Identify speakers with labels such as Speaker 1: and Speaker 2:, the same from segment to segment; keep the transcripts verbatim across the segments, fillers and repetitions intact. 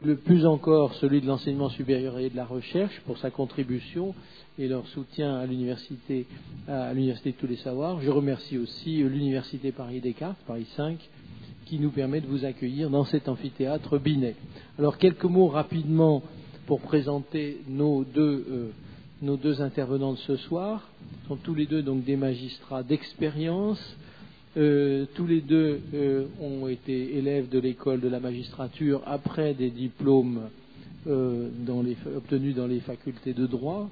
Speaker 1: le plus encore celui de l'enseignement supérieur et de la recherche pour sa contribution et leur soutien à l'université, à l'université de tous les savoirs. Je remercie aussi l'université Paris Descartes, Paris cinq, qui nous permet de vous accueillir dans cet amphithéâtre Binet. Alors quelques mots rapidement pour présenter nos deux, euh, nos deux intervenants de ce soir. Ils sont tous les deux donc des magistrats d'expérience. Euh, tous les deux euh, ont été élèves de l'école de la magistrature après des diplômes euh, dans les, obtenus dans les facultés de droit,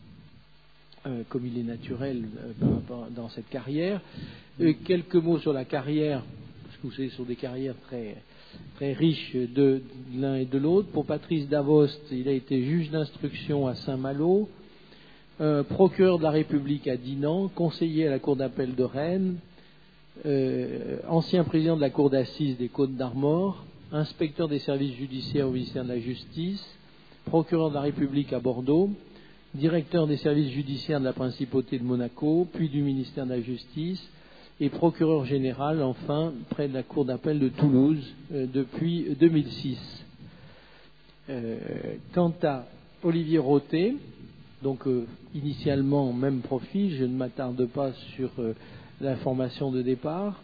Speaker 1: euh, comme il est naturel euh, par rapport, dans cette carrière. Euh, quelques mots sur la carrière, parce que vous savez, ce sont des carrières très, très riches de, de l'un et de l'autre. Pour Patrice Davost, il a été juge d'instruction à Saint-Malo, euh, procureur de la République à Dinan, conseiller à la Cour d'appel de Rennes, Euh, ancien président de la Cour d'assises des Côtes-d'Armor, inspecteur des services judiciaires au ministère de la Justice, procureur de la République à Bordeaux, directeur des services judiciaires de la Principauté de Monaco, puis du ministère de la Justice, et procureur général, enfin, près de la Cour d'appel de Toulouse euh, depuis deux mille six. Euh, quant à Olivier Roté, donc euh, initialement même profil, je ne m'attarde pas sur euh, la formation de départ,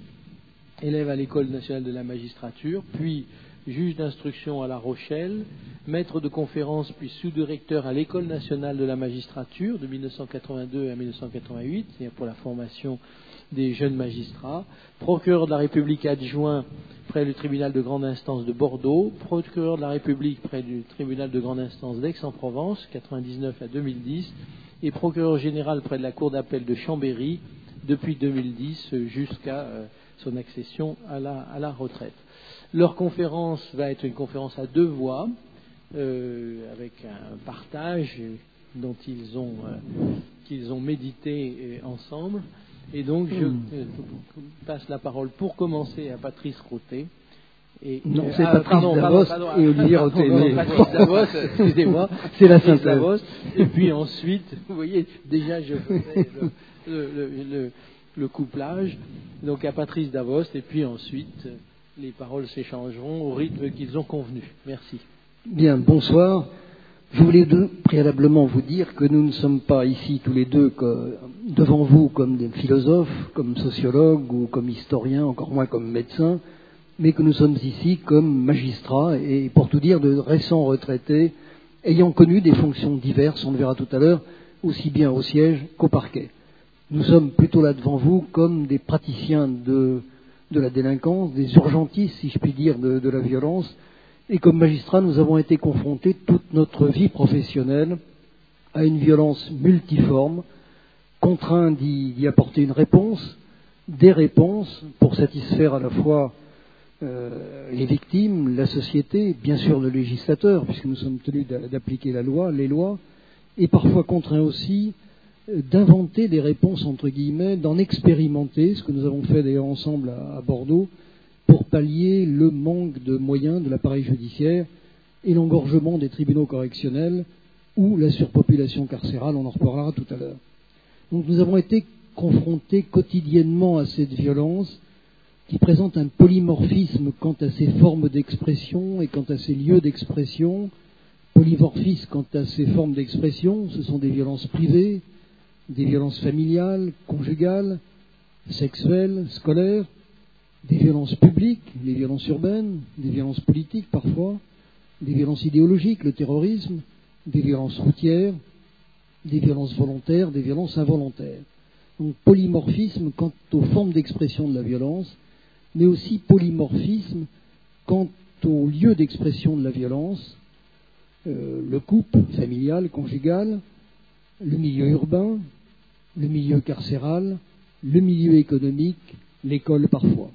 Speaker 1: élève à l'École nationale de la magistrature, puis juge d'instruction à La Rochelle, maître de conférence puis sous-directeur à l'École nationale de la magistrature de mille neuf cent quatre-vingt-deux à mille neuf cent quatre-vingt-huit, c'est-à-dire pour la formation des jeunes magistrats, procureur de la République adjoint près du tribunal de grande instance de Bordeaux, procureur de la République près du tribunal de grande instance d'Aix-en-Provence, quatre-vingt-dix-neuf à deux mille dix, et procureur général près de la Cour d'appel de Chambéry, depuis deux mille dix jusqu'à euh, son accession à la, à la retraite. Leur conférence va être une conférence à deux voix, euh, avec un partage dont ils ont, euh, qu'ils ont médité euh, ensemble. Et donc, je euh, passe la parole pour commencer à Patrice Roté. Et,
Speaker 2: non,
Speaker 1: euh,
Speaker 2: c'est
Speaker 1: ah,
Speaker 2: Patrice
Speaker 1: pardon,
Speaker 2: Davost
Speaker 1: pardon, pardon,
Speaker 2: et Olivier Roté.
Speaker 1: Mais... Patrice Davost, excusez-moi.
Speaker 2: C'est la
Speaker 1: Patrice
Speaker 2: synthèse.
Speaker 1: Davost, et puis ensuite, vous voyez, déjà je faisais le, le, le, le, le couplage. Donc à Patrice Davost, et puis ensuite, les paroles s'échangeront au rythme qu'ils ont convenu. Merci.
Speaker 2: Bien, bonsoir. Je voulais de, préalablement vous dire que nous ne sommes pas ici tous les deux que, devant vous comme des philosophes, comme sociologues ou comme historiens, encore moins comme médecins, mais que nous sommes ici comme magistrats et, pour tout dire, de récents retraités ayant connu des fonctions diverses, on le verra tout à l'heure, aussi bien au siège qu'au parquet. Nous sommes plutôt là devant vous comme des praticiens de, de la délinquance, des urgentistes, si je puis dire, de, de la violence. Et comme magistrats, nous avons été confrontés toute notre vie professionnelle à une violence multiforme, contraints d'y, d'y apporter une réponse, des réponses pour satisfaire à la fois euh, les victimes, la société, bien sûr le législateur, puisque nous sommes tenus d'appliquer la loi, les lois, et parfois contraints aussi d'inventer des réponses, entre guillemets, d'en expérimenter, ce que nous avons fait d'ailleurs ensemble à, à Bordeaux, pour pallier le manque de moyens de l'appareil judiciaire et l'engorgement des tribunaux correctionnels ou la surpopulation carcérale, on en reparlera tout à l'heure. Donc nous avons été confrontés quotidiennement à cette violence qui présente un polymorphisme quant à ses formes d'expression et quant à ses lieux d'expression. Polymorphisme quant à ses formes d'expression, ce sont des violences privées, des violences familiales, conjugales, sexuelles, scolaires, des violences publiques, les violences urbaines, des violences politiques parfois, des violences idéologiques, le terrorisme, des violences routières, des violences volontaires, des violences involontaires. Donc polymorphisme quant aux formes d'expression de la violence, mais aussi polymorphisme quant au lieu d'expression de la violence, euh, le couple familial, conjugal, le milieu urbain, le milieu carcéral, le milieu économique, l'école parfois.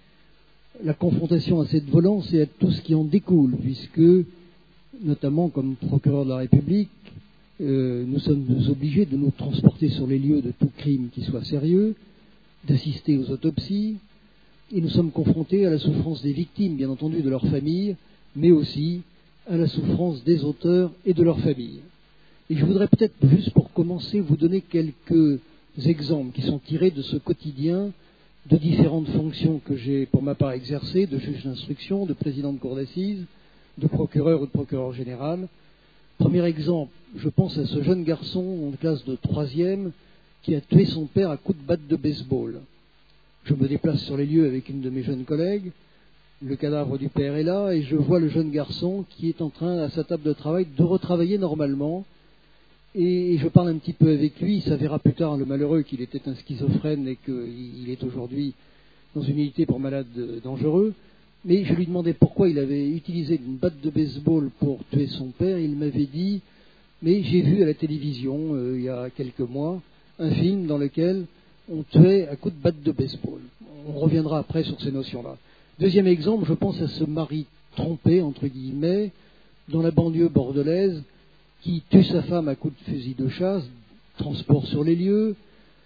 Speaker 2: La confrontation à cette violence et à tout ce qui en découle, puisque, notamment comme procureur de la République, euh, nous sommes obligés de nous transporter sur les lieux de tout crime qui soit sérieux, d'assister aux autopsies, et nous sommes confrontés à la souffrance des victimes, bien entendu, de leurs familles, mais aussi à la souffrance des auteurs et de leurs familles. Et je voudrais peut-être, juste pour commencer, vous donner quelques exemples qui sont tirés de ce quotidien de différentes fonctions que j'ai pour ma part exercées, de juge d'instruction, de président de cour d'assises, de procureur ou de procureur général. Premier exemple, je pense à ce jeune garçon en classe de troisième qui a tué son père à coups de batte de baseball. Je me déplace sur les lieux avec une de mes jeunes collègues. Le cadavre du père est là et je vois le jeune garçon qui est en train, à sa table de travail, de retravailler normalement. Et je parle un petit peu avec lui. Il s'avéra plus tard, le malheureux, qu'il était un schizophrène et qu'il est aujourd'hui dans une unité pour malades dangereux. Mais je lui demandais pourquoi il avait utilisé une batte de baseball pour tuer son père. Il m'avait dit, mais j'ai vu à la télévision, euh, il y a quelques mois, un film dans lequel on tuait à coups de batte de baseball. On reviendra après sur ces notions-là. Deuxième exemple, je pense à ce mari trompé, entre guillemets, dans la banlieue bordelaise, qui tue sa femme à coups de fusil de chasse, transport sur les lieux,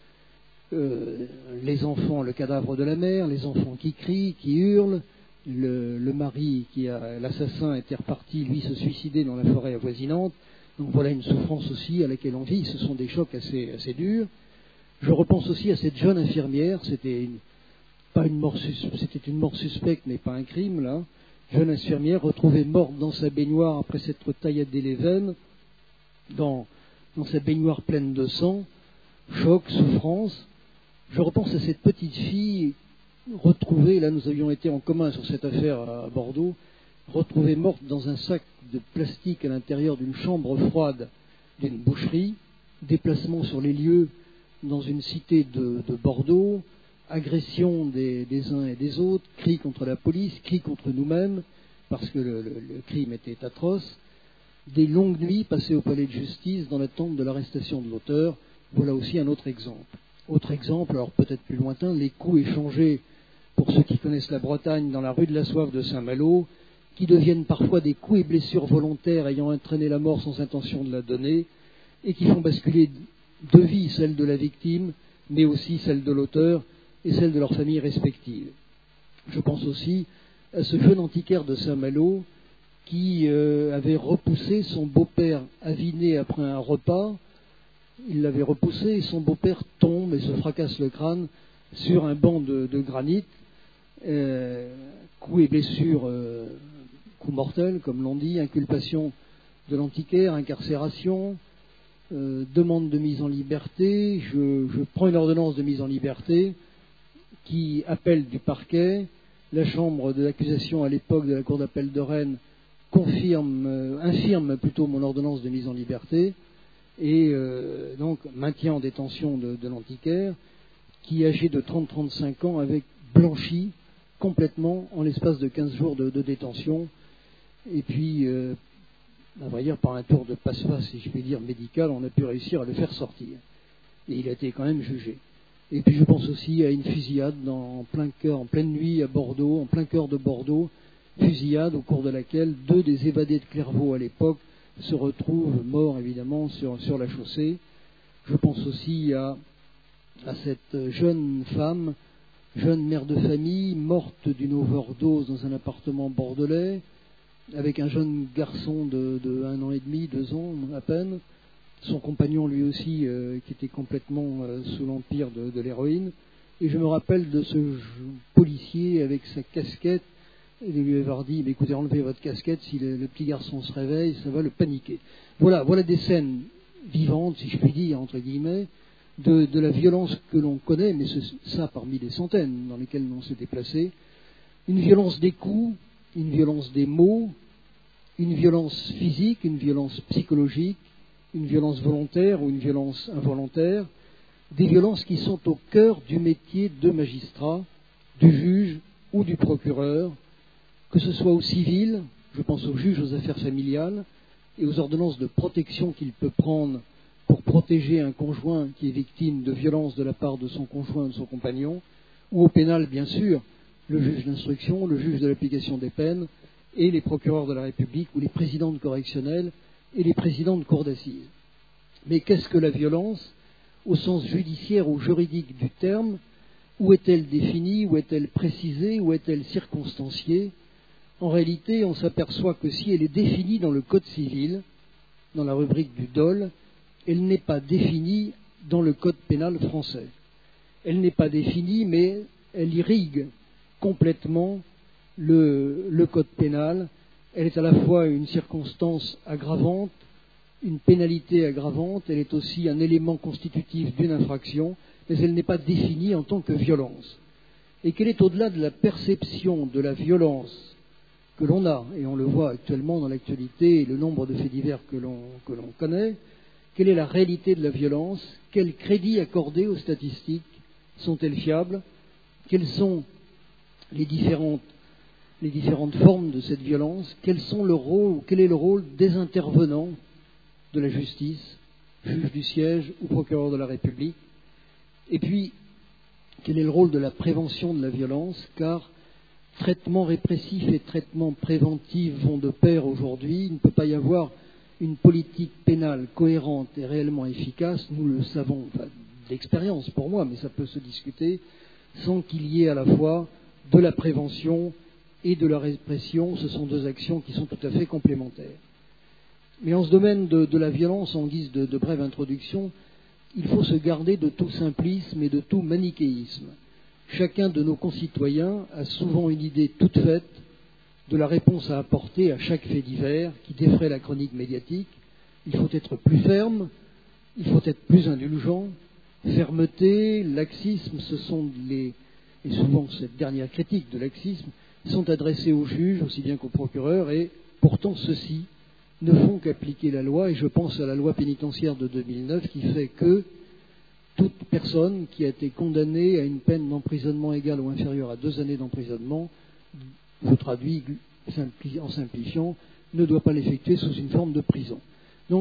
Speaker 2: euh, les enfants, le cadavre de la mère, les enfants qui crient, qui hurlent, le, le mari, qui a, l'assassin était reparti, lui, se suicider dans la forêt avoisinante. Donc voilà une souffrance aussi à laquelle on vit. Ce sont des chocs assez, assez durs. Je repense aussi à cette jeune infirmière, c'était une, pas une mort, c'était une mort suspecte, mais pas un crime, là. Jeune infirmière retrouvée morte dans sa baignoire après s'être tailladé les veines, dans, dans sa baignoire pleine de sang, choc, souffrance. Je repense à cette petite fille retrouvée, là nous avions été en commun sur cette affaire à Bordeaux, retrouvée morte dans un sac de plastique à l'intérieur d'une chambre froide d'une boucherie, déplacement sur les lieux dans une cité de, de Bordeaux, agression des, des uns et des autres, cris contre la police, cris contre nous-mêmes, parce que le, le, le crime était atroce, des longues nuits passées au palais de justice dans l'attente de l'arrestation de l'auteur. Voilà aussi un autre exemple. Autre exemple, alors peut-être plus lointain, les coups échangés, pour ceux qui connaissent la Bretagne, dans la rue de la Soif de Saint-Malo, qui deviennent parfois des coups et blessures volontaires ayant entraîné la mort sans intention de la donner, et qui font basculer deux vies, celle de la victime, mais aussi celle de l'auteur et celle de leurs familles respectives. Je pense aussi à ce jeune antiquaire de Saint-Malo qui euh, avait repoussé son beau-père aviné après un repas. Il l'avait repoussé et son beau-père tombe et se fracasse le crâne sur un banc de, de granit. Euh, coup et blessure, euh, coup mortel, comme l'on dit, inculpation de l'antiquaire, incarcération, euh, demande de mise en liberté. Je, je prends une ordonnance de mise en liberté qui appelle du parquet. La chambre de l'accusation à l'époque de la cour d'appel de Rennes confirme, euh, infirme plutôt mon ordonnance de mise en liberté et euh, donc maintien en détention de, de l'antiquaire qui, âgé de trente à trente-cinq ans, avait blanchi complètement en l'espace de quinze jours de, de détention. Et puis, euh, à vrai dire, par un tour de passe-passe, si je puis dire, médical, on a pu réussir à le faire sortir. Et il a été quand même jugé. Et puis je pense aussi à une fusillade dans, en plein cœur, en pleine nuit à Bordeaux, en plein cœur de Bordeaux, fusillade au cours de laquelle deux des évadés de Clairvaux à l'époque se retrouvent morts évidemment sur, sur la chaussée. Je pense aussi à, à cette jeune femme, jeune mère de famille, morte d'une overdose dans un appartement bordelais, avec un jeune garçon de, de un an et demi, deux ans à peine, son compagnon lui aussi euh, qui était complètement euh, sous l'empire de, de l'héroïne. Et je me rappelle de ce policier avec sa casquette, et de lui avoir dit, écoutez, enlevez votre casquette, si le, le petit garçon se réveille, ça va le paniquer. Voilà, voilà des scènes vivantes, si je puis dire, entre guillemets, de, de la violence que l'on connaît, mais ce, ça parmi les centaines dans lesquelles l'on s'est déplacé. Une violence des coups, une violence des mots, une violence physique, une violence psychologique, une violence volontaire ou une violence involontaire, des violences qui sont au cœur du métier de magistrat, du juge ou du procureur, que ce soit au civil, je pense au juge aux affaires familiales et aux ordonnances de protection qu'il peut prendre pour protéger un conjoint qui est victime de violences de la part de son conjoint ou de son compagnon, ou au pénal, bien sûr, le juge d'instruction, le juge de l'application des peines et les procureurs de la République ou les présidents de correctionnels et les présidents de cour d'assises. Mais qu'est-ce que la violence au sens judiciaire ou juridique du terme? Où est-elle définie? Où est-elle précisée? Où est-elle circonstanciée? En réalité, on s'aperçoit que si elle est définie dans le Code civil, dans la rubrique du dol, elle n'est pas définie dans le Code pénal français. Elle n'est pas définie, mais elle irrigue complètement le, le Code pénal. Elle est à la fois une circonstance aggravante, une pénalité aggravante, elle est aussi un élément constitutif d'une infraction, mais elle n'est pas définie en tant que violence. Et qu'elle est au-delà de la perception de la violence que l'on a, et on le voit actuellement dans l'actualité, le nombre de faits divers que l'on, que l'on connaît, quelle est la réalité de la violence, quel crédit accordé aux statistiques, sont-elles fiables, quelles sont les différentes, les différentes formes de cette violence, quels sont le rôle, quel est le rôle des intervenants de la justice, juge du siège ou procureur de la République, et puis quel est le rôle de la prévention de la violence, car traitement répressif et traitement préventif vont de pair aujourd'hui. Il ne peut pas y avoir une politique pénale cohérente et réellement efficace, nous le savons, enfin, d'expérience pour moi, mais ça peut se discuter, sans qu'il y ait à la fois de la prévention et de la répression. Ce sont deux actions qui sont tout à fait complémentaires. Mais en ce domaine de, de la violence, en guise de, de brève introduction, il faut se garder de tout simplisme et de tout manichéisme. Chacun de nos concitoyens a souvent une idée toute faite de la réponse à apporter à chaque fait divers qui défraie la chronique médiatique. Il faut être plus ferme, il faut être plus indulgent. Fermeté, laxisme, ce sont les, et souvent cette dernière critique de laxisme, sont adressées aux juges aussi bien qu'aux procureurs, et pourtant ceux-ci ne font qu'appliquer la loi, et je pense à la loi pénitentiaire de deux mille neuf qui fait que toute personne qui a été condamnée à une peine d'emprisonnement égale ou inférieure à deux années d'emprisonnement, je traduis en simplifiant, ne doit pas l'effectuer sous une forme de prison. Donc,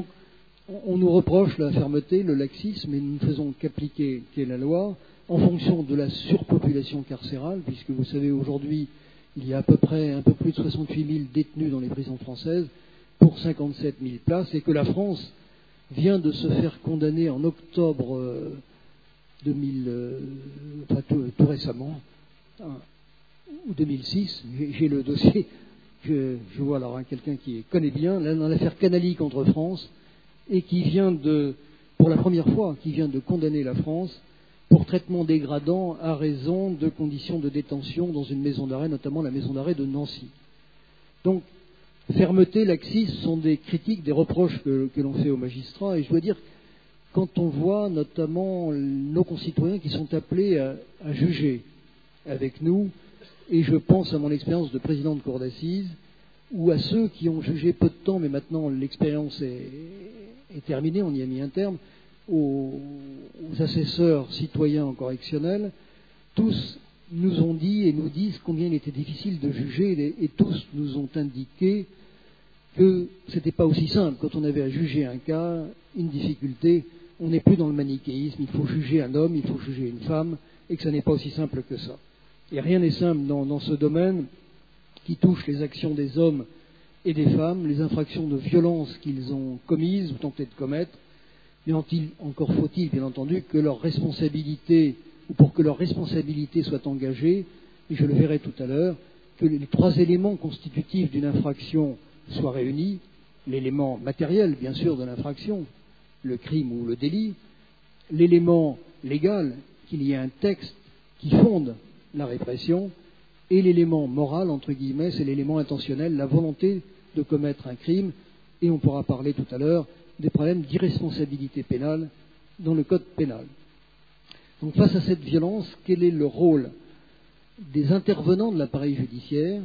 Speaker 2: on nous reproche la fermeté, le laxisme, et nous ne faisons qu'appliquer la loi en fonction de la surpopulation carcérale, puisque vous savez, aujourd'hui, il y a à peu près un peu plus de soixante-huit mille détenus dans les prisons françaises pour cinquante-sept mille places, et que la France vient de se faire condamner en octobre euh, deux mille, euh, enfin, tout, tout récemment, hein, ou deux mille six, j'ai, j'ai le dossier, je, je vois alors hein, quelqu'un qui connaît bien, là, dans l'affaire Canali contre France, et qui vient de, pour la première fois, qui vient de condamner la France pour traitement dégradant à raison de conditions de détention dans une maison d'arrêt, notamment la maison d'arrêt de Nancy. Donc, fermeté, laxisme sont des critiques, des reproches que, que l'on fait aux magistrats, et je dois dire, quand on voit notamment nos concitoyens qui sont appelés à, à juger avec nous, et je pense à mon expérience de président de cour d'assises, ou à ceux qui ont jugé peu de temps, mais maintenant l'expérience est, est terminée, on y a mis un terme, aux, aux assesseurs citoyens en correctionnel, tous nous ont dit et nous disent combien il était difficile de juger, et, et tous nous ont indiqué que ce n'était pas aussi simple. Quand on avait à juger un cas, une difficulté, on n'est plus dans le manichéisme, il faut juger un homme, il faut juger une femme, et que ce n'est pas aussi simple que ça. Et rien n'est simple dans, dans ce domaine qui touche les actions des hommes et des femmes, les infractions de violence qu'ils ont commises ou tenté de commettre, mais encore faut-il, bien entendu, que leur responsabilité, ou pour que leur responsabilité soit engagée, et je le verrai tout à l'heure, que les trois éléments constitutifs d'une infraction soient réunis, l'élément matériel, bien sûr, de l'infraction, le crime ou le délit, l'élément légal, qu'il y ait un texte qui fonde la répression, et l'élément moral, entre guillemets, c'est l'élément intentionnel, la volonté de commettre un crime, et on pourra parler tout à l'heure des problèmes d'irresponsabilité pénale dans le code pénal. Donc face à cette violence, quel est le rôle des intervenants de l'appareil judiciaire?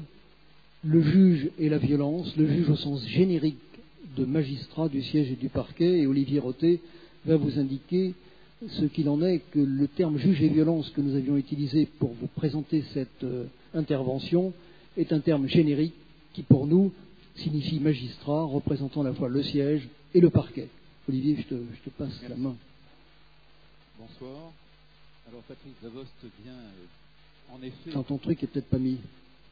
Speaker 2: Le juge et la violence, le juge au sens générique de magistrat du siège et du parquet, et Olivier Roté va vous indiquer ce qu'il en est, que le terme juge et violence que nous avions utilisé pour vous présenter cette euh, intervention est un terme générique qui pour nous signifie magistrat représentant à la fois le siège et le parquet. Olivier, je te, je te passe Merci. La main.
Speaker 3: Bonsoir. Alors Patrice Davost vient euh, en effet...
Speaker 2: Quand ton truc est peut-être pas mis.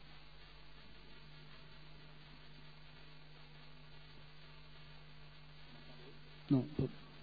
Speaker 2: Non. Pas...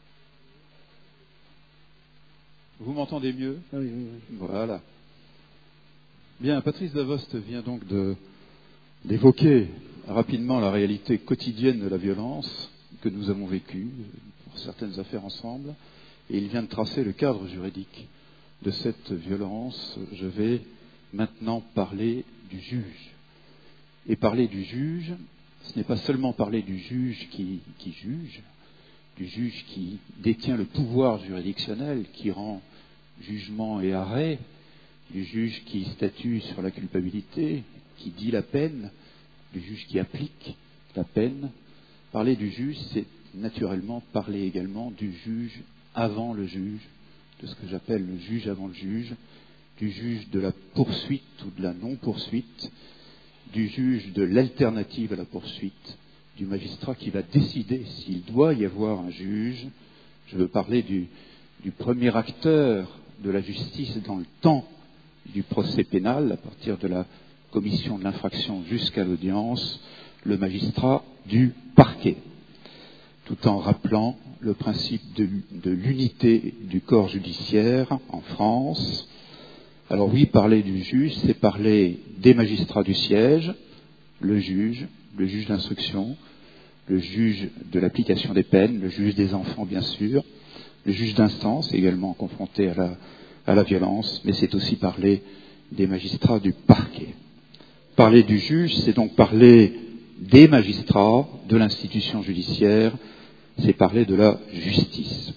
Speaker 3: Vous m'entendez mieux?
Speaker 2: Ah oui, oui, oui.
Speaker 3: Voilà. Bien, Patrice Davost vient donc de, d'évoquer rapidement la réalité quotidienne de la violence que nous avons vécue pour certaines affaires ensemble, et il vient de tracer le cadre juridique de cette violence. Je vais maintenant parler du juge. Et parler du juge, ce n'est pas seulement parler du juge qui, qui juge, du juge qui détient le pouvoir juridictionnel, qui rend jugement et arrêt, du juge qui statue sur la culpabilité, qui dit la peine, du juge qui applique la peine. Parler du juge, c'est naturellement parler également du juge avant le juge, de ce que j'appelle le juge avant le juge, du juge de la poursuite ou de la non-poursuite, du juge de l'alternative à la poursuite, du magistrat qui va décider s'il doit y avoir un juge. Je veux parler du, du premier acteur de la justice dans le temps du procès pénal, à partir de la commission de l'infraction jusqu'à l'audience, le magistrat du parquet, tout en rappelant le principe de, de l'unité du corps judiciaire en France. Alors oui, parler du juge, c'est parler des magistrats du siège, le juge, le juge d'instruction, le juge de l'application des peines, le juge des enfants bien sûr, le juge d'instance également confronté à la, à la violence, mais c'est aussi parler des magistrats du parquet. Parler du juge, c'est donc parler des magistrats, de l'institution judiciaire, c'est parler de la justice.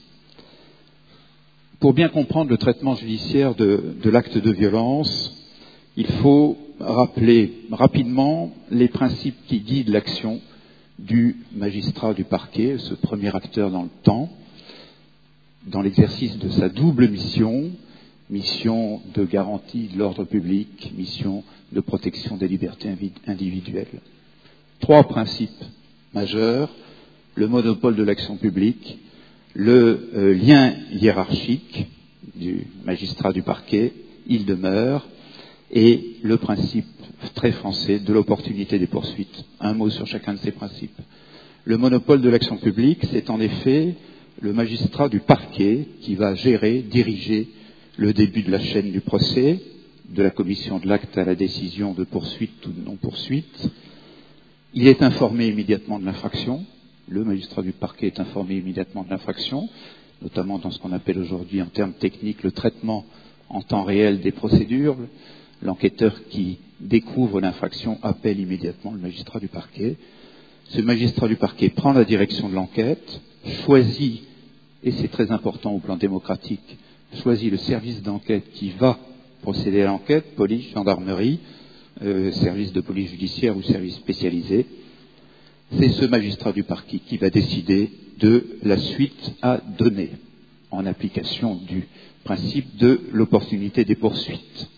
Speaker 3: Pour bien comprendre le traitement judiciaire de, de l'acte de violence, il faut rappeler rapidement les principes qui guident l'action du magistrat du parquet, ce premier acteur dans le temps, dans l'exercice de sa double mission, mission de garantie de l'ordre public, mission de protection des libertés individuelles. Trois principes majeurs: le monopole de l'action publique, le euh, lien hiérarchique du magistrat du parquet, il demeure, et le principe très français de l'opportunité des poursuites. Un mot sur chacun de ces principes. Le monopole de l'action publique, c'est en effet le magistrat du parquet qui va gérer, diriger le début de la chaîne du procès, de la commission de l'acte à la décision de poursuite ou de non-poursuite. Il est informé immédiatement de l'infraction. Le magistrat du parquet est informé immédiatement de l'infraction, notamment dans ce qu'on appelle aujourd'hui en termes techniques le traitement en temps réel des procédures. L'enquêteur qui découvre l'infraction appelle immédiatement le magistrat du parquet. Ce magistrat du parquet prend la direction de l'enquête, choisit, et c'est très important au plan démocratique, choisit le service d'enquête qui va procéder à l'enquête, police, gendarmerie, euh, service de police judiciaire ou service spécialisé. C'est ce magistrat du parquet qui va décider de la suite à donner, en application du principe de l'opportunité des poursuites.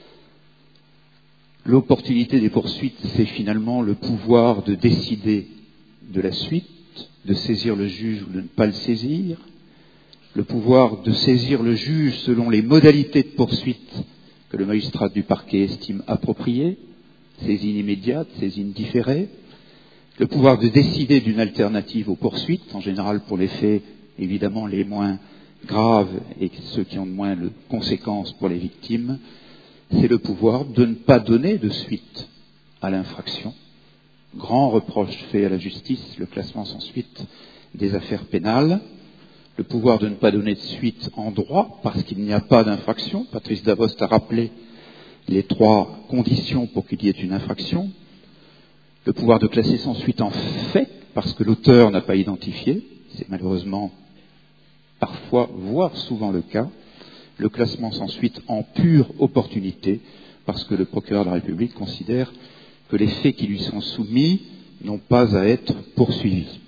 Speaker 3: L'opportunité des poursuites, c'est finalement le pouvoir de décider de la suite, de saisir le juge ou de ne pas le saisir, le pouvoir de saisir le juge selon les modalités de poursuite que le magistrat du parquet estime appropriées, saisine immédiate, saisine différée, le pouvoir de décider d'une alternative aux poursuites, en général pour les faits évidemment les moins graves et ceux qui ont moins de conséquences pour les victimes, c'est le pouvoir de ne pas donner de suite à l'infraction. Grand reproche fait à la justice, le classement sans suite des affaires pénales. Le pouvoir de ne pas donner de suite en droit parce qu'il n'y a pas d'infraction. Patrice Davost a rappelé les trois conditions pour qu'il y ait une infraction. Le pouvoir de classer sans suite en fait parce que l'auteur n'a pas identifié. C'est malheureusement parfois, voire souvent le cas. Le classement sans suite en pure opportunité, parce que le procureur de la République considère que les faits qui lui sont soumis n'ont pas à être poursuivis.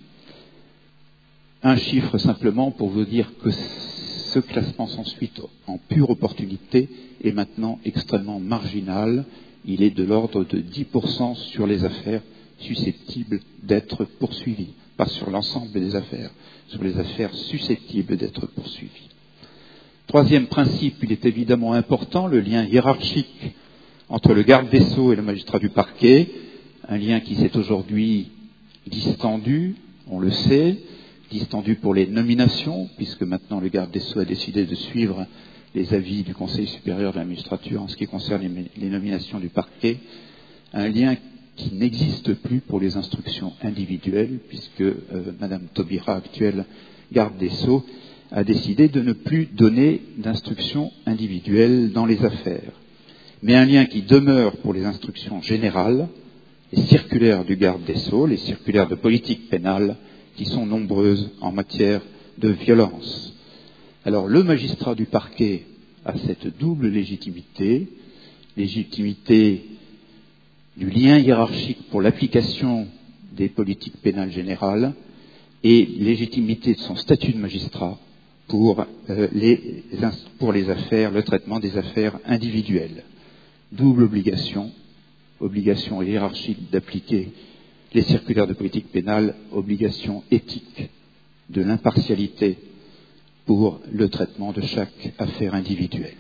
Speaker 3: Un chiffre simplement pour vous dire que ce classement sans suite en pure opportunité est maintenant extrêmement marginal. Il est de l'ordre de dix pour cent sur les affaires susceptibles d'être poursuivies, pas sur l'ensemble des affaires, sur les affaires susceptibles d'être poursuivies. Troisième principe, il est évidemment important, le lien hiérarchique entre le garde des Sceaux et le magistrat du parquet, un lien qui s'est aujourd'hui distendu, on le sait, distendu pour les nominations, puisque maintenant le garde des Sceaux a décidé de suivre les avis du Conseil supérieur de la magistrature en ce qui concerne les nominations du parquet, un lien qui n'existe plus pour les instructions individuelles, puisque euh, Madame Taubira, actuelle garde des Sceaux, a décidé de ne plus donner d'instructions individuelles dans les affaires. Mais un lien qui demeure pour les instructions générales, les circulaires du garde des Sceaux, les circulaires de politique pénale, qui sont nombreuses en matière de violence. Alors, le magistrat du parquet a cette double légitimité, légitimité du lien hiérarchique pour l'application des politiques pénales générales et légitimité de son statut de magistrat pour, euh, les, pour les affaires, le traitement des affaires individuelles. Double obligation, obligation hiérarchique d'appliquer les circulaires de politique pénale, obligation éthique de l'impartialité pour le traitement de chaque affaire individuelle.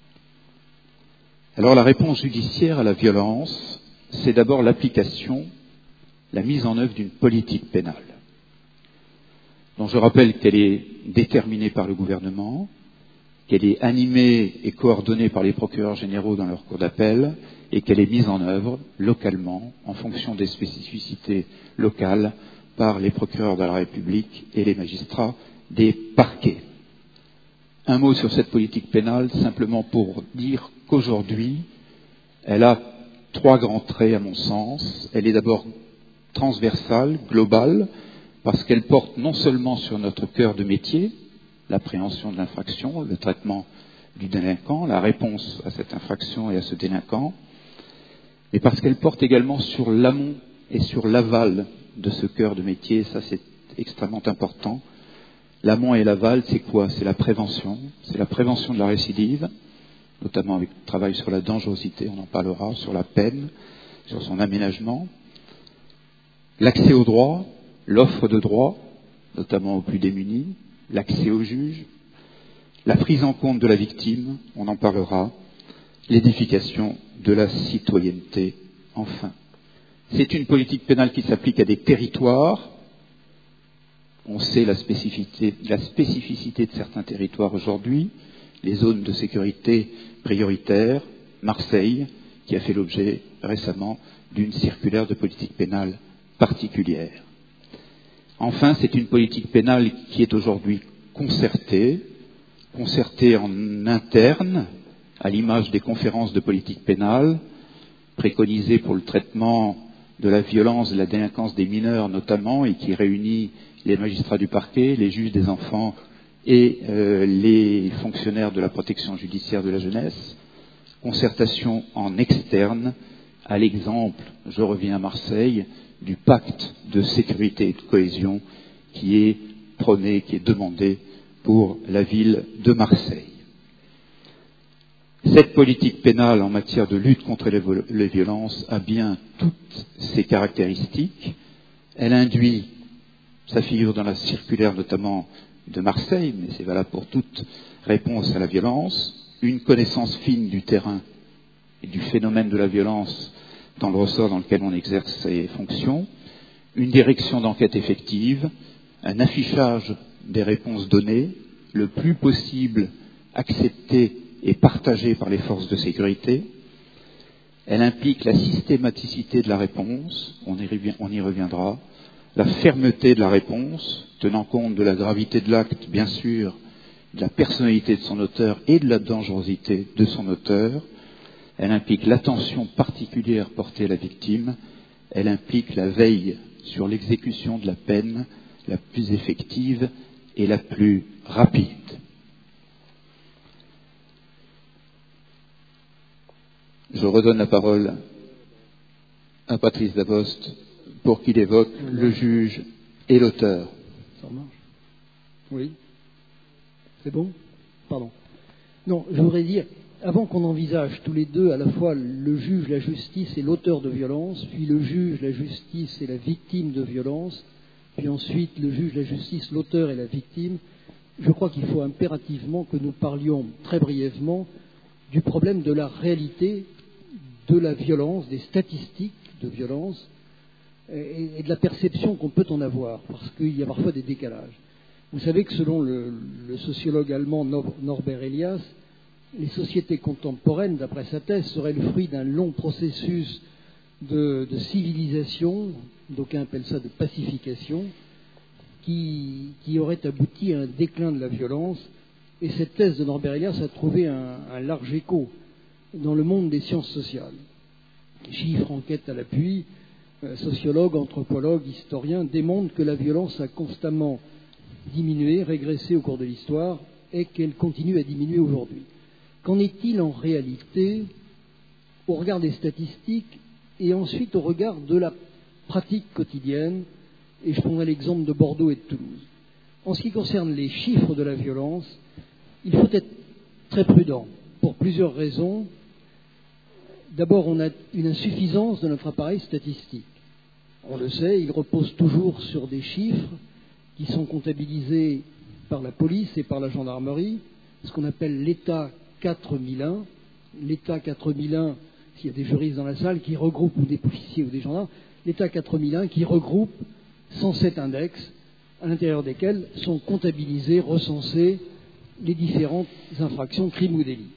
Speaker 3: Alors la réponse judiciaire à la violence, c'est d'abord l'application, la mise en œuvre d'une politique pénale, dont je rappelle qu'elle est déterminée par le gouvernement, qu'elle est animée et coordonnée par les procureurs généraux dans leur cour d'appel, et qu'elle est mise en œuvre localement, en fonction des spécificités locales, par les procureurs de la République et les magistrats des parquets. Un mot sur cette politique pénale, simplement pour dire qu'aujourd'hui, elle a trois grands traits à mon sens. Elle est d'abord transversale, globale, parce qu'elle porte non seulement sur notre cœur de métier, l'appréhension de l'infraction, le traitement du délinquant, la réponse à cette infraction et à ce délinquant, mais parce qu'elle porte également sur l'amont et sur l'aval de ce cœur de métier. Ça, c'est extrêmement important. L'amont et l'aval, c'est quoi? C'est la prévention. C'est la prévention de la récidive, notamment avec le travail sur la dangerosité, on en parlera, sur la peine, sur son aménagement. L'accès au droit, l'offre de droit, notamment aux plus démunis, l'accès au juge, la prise en compte de la victime, on en parlera, l'édification de la citoyenneté, enfin. C'est une politique pénale qui s'applique à des territoires. On sait la spécificité, la spécificité de certains territoires aujourd'hui, les zones de sécurité prioritaires, Marseille, qui a fait l'objet récemment d'une circulaire de politique pénale particulière. Enfin, c'est une politique pénale qui est aujourd'hui concertée, concertée en interne, à l'image des conférences de politique pénale, préconisées pour le traitement de la violence et de la délinquance des mineurs notamment, et qui réunit les magistrats du parquet, les juges des enfants et euh, les fonctionnaires de la protection judiciaire de la jeunesse. Concertation en externe, à l'exemple, je reviens à Marseille, du pacte de sécurité et de cohésion qui est prôné, qui est demandé pour la ville de Marseille. Cette politique pénale en matière de lutte contre les, les violences a bien toutes ces caractéristiques. Elle induit, ça figure dans la circulaire notamment de Marseille, mais c'est valable pour toute réponse à la violence, une connaissance fine du terrain et du phénomène de la violence dans le ressort dans lequel on exerce ses fonctions, une direction d'enquête effective, un affichage des réponses données, le plus possible accepté et partagé par les forces de sécurité. Elle implique la systématicité de la réponse, on y, revient, on y reviendra, la fermeté de la réponse, tenant compte de la gravité de l'acte, bien sûr, de la personnalité de son auteur et de la dangerosité de son auteur. Elle implique l'attention particulière portée à la victime. Elle implique la veille sur l'exécution de la peine la plus effective et la plus rapide. Je redonne la parole à Patrice Davost pour qu'il évoque le juge et l'auteur.
Speaker 2: Ça marche? Oui. C'est bon? Pardon. Non, je voudrais dire, avant qu'on envisage tous les deux à la fois le juge, la justice et l'auteur de violence, puis le juge, la justice et la victime de violence, puis ensuite le juge, la justice, l'auteur et la victime, je crois qu'il faut impérativement que nous parlions très brièvement du problème de la réalité de la violence, des statistiques de violence et de la perception qu'on peut en avoir, parce qu'il y a parfois des décalages. Vous savez que selon le, le sociologue allemand Norbert Elias, les sociétés contemporaines, d'après sa thèse, seraient le fruit d'un long processus de, de civilisation, d'aucuns appellent ça de pacification, qui, qui aurait abouti à un déclin de la violence. Et cette thèse de Norbert Elias a trouvé un, un large écho dans le monde des sciences sociales. Chiffres, enquêtes à l'appui, euh, sociologues, anthropologues, historiens, démontrent que la violence a constamment diminué, régressé au cours de l'histoire et qu'elle continue à diminuer aujourd'hui. Qu'en est-il en réalité au regard des statistiques et ensuite au regard de la pratique quotidienne? Et je prendrai l'exemple de Bordeaux et de Toulouse. En ce qui concerne les chiffres de la violence, il faut être très prudent pour plusieurs raisons. D'abord, on a une insuffisance de notre appareil statistique. On le sait, il repose toujours sur des chiffres qui sont comptabilisés par la police et par la gendarmerie, ce qu'on appelle l'État quatre mille un. L'État quatre mille un, s'il y a des juristes dans la salle, qui regroupe, ou des policiers ou des gendarmes, l'État quatre mille un qui regroupe cent sept index, à l'intérieur desquels sont comptabilisés, recensés les différentes infractions, crimes ou délits.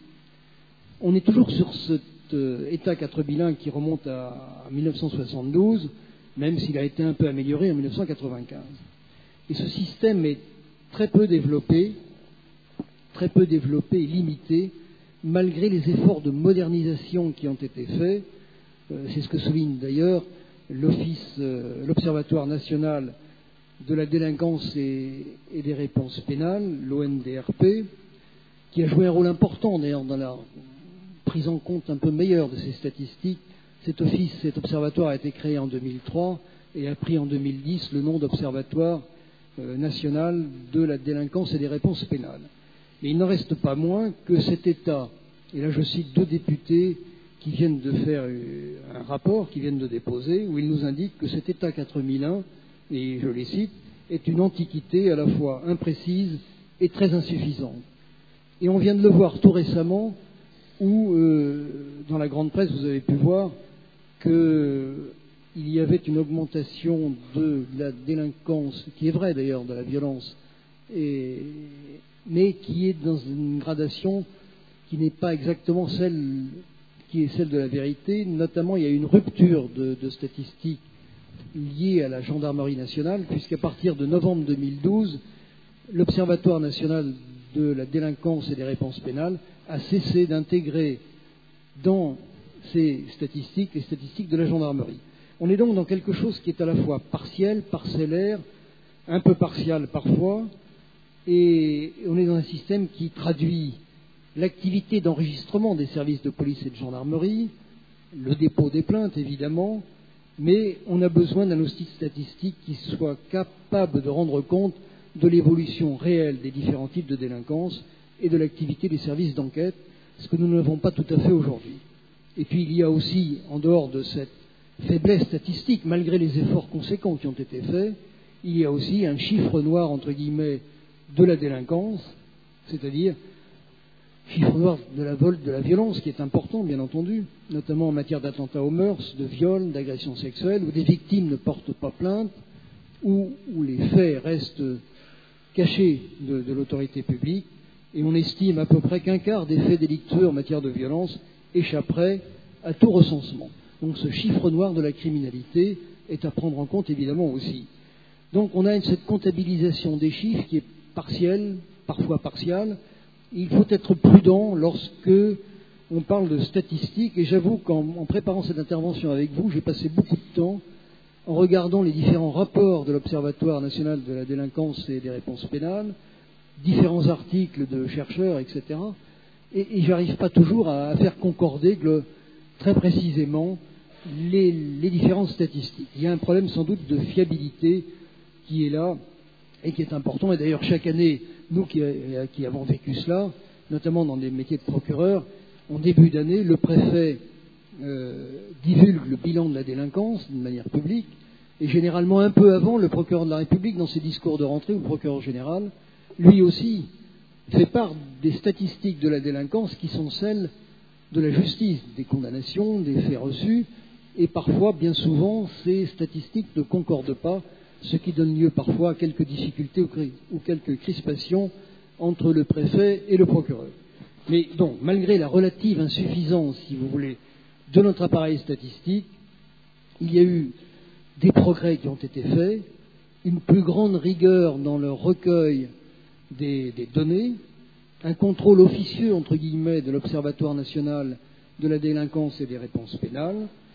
Speaker 2: On est toujours sur cet euh, État quatre mille un qui remonte à mille neuf cent soixante-douze, même s'il a été un peu amélioré en mille neuf cent quatre-vingt-quinze. Et ce système est très peu développé, très peu développé et limité, malgré les efforts de modernisation qui ont été faits. Euh, c'est ce que souligne d'ailleurs l'Office, euh, l'Observatoire national de la délinquance et, et des réponses pénales, l'O N D R P, qui a joué un rôle important d'ailleurs dans la prise en compte un peu meilleure de ces statistiques. Cet office, cet observatoire a été créé en deux mille trois et a pris en deux mille dix le nom d'Observatoire euh, national de la délinquance et des réponses pénales. Mais il n'en reste pas moins que cet État, et là je cite deux députés qui viennent de faire un rapport, qui viennent de déposer, où ils nous indiquent que cet État quatre mille un, et je les cite, est une antiquité à la fois imprécise et très insuffisante. Et on vient de le voir tout récemment, où euh, dans la grande presse vous avez pu voir qu'il y avait une augmentation de la délinquance, qui est vraie d'ailleurs, de la violence, et, mais qui est dans une gradation qui n'est pas exactement celle qui est celle de la vérité. Notamment, il y a une rupture de, de statistiques liée à la gendarmerie nationale, puisqu'à partir de novembre deux mille douze, l'Observatoire national de la délinquance et des réponses pénales a cessé d'intégrer dans ces statistiques les statistiques de la gendarmerie. On est donc dans quelque chose qui est à la fois partiel, parcellaire, un peu partial parfois, et on est dans un système qui traduit l'activité d'enregistrement des services de police et de gendarmerie, le dépôt des plaintes évidemment, mais on a besoin d'un outil statistique qui soit capable de rendre compte de l'évolution réelle des différents types de délinquance et de l'activité des services d'enquête, ce que nous n'avons pas tout à fait aujourd'hui. Et puis il y a aussi, en dehors de cette faiblesse statistique, malgré les efforts conséquents qui ont été faits, il y a aussi un chiffre noir, entre guillemets, de la délinquance, c'est-à-dire chiffre noir de la, vol, de la violence, qui est important, bien entendu, notamment en matière d'attentats aux mœurs, de viols, d'agressions sexuelles, où des victimes ne portent pas plainte, où, où les faits restent cachés de, de l'autorité publique, et on estime à peu près qu'un quart des faits délictueux en matière de violence échapperaient à tout recensement. Donc ce chiffre noir de la criminalité est à prendre en compte évidemment aussi. Donc on a cette comptabilisation des chiffres qui est partielle, parfois partiale. Il faut être prudent lorsque on parle de statistiques, et j'avoue qu'en en préparant cette intervention avec vous, j'ai passé beaucoup de temps en regardant les différents rapports de l'Observatoire national de la délinquance et des réponses pénales, différents articles de chercheurs, et cetera. Et, et je n'arrive pas toujours à, à faire concorder le, très précisément les, les différentes statistiques. Il y a un problème sans doute de fiabilité qui est là et qui est important. Et d'ailleurs, chaque année, nous qui, qui avons vécu cela, notamment dans des métiers de procureur, en début d'année, le préfet euh, divulgue le bilan de la délinquance d'une manière publique, et généralement un peu avant, le procureur de la République, dans ses discours de rentrée, ou le procureur général, lui aussi fait part des statistiques de la délinquance qui sont celles de la justice, des condamnations, des faits reçus, et parfois, bien souvent, ces statistiques ne concordent pas, ce qui donne lieu parfois à quelques difficultés ou quelques crispations entre le préfet et le procureur. Mais donc, malgré la relative insuffisance, si vous voulez, de notre appareil statistique, il y a eu des progrès qui ont été faits, une plus grande rigueur dans le recueil des, des données, un contrôle officieux, entre guillemets, de l'Observatoire national de la délinquance et des réponses pénales,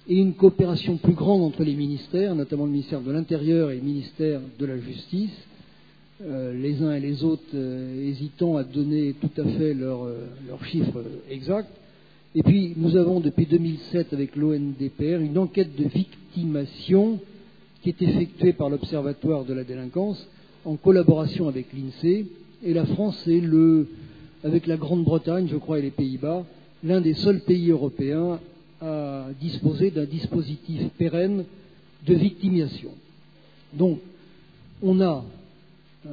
Speaker 2: et une coopération plus grande entre les ministères, notamment le ministère de l'Intérieur et le ministère de la Justice, euh, les uns et les autres euh, hésitant à donner tout à fait leurs euh, leur chiffres exacts. Et puis, nous avons depuis deux mille sept, avec l'O N D P R, une enquête de victimation qui est effectuée par l'Observatoire de la délinquance en collaboration avec l'INSEE. Et la France est, le, avec la Grande-Bretagne, je crois, et les Pays-Bas, l'un des seuls pays européens à disposer d'un dispositif pérenne de victimisation. Donc, on a euh,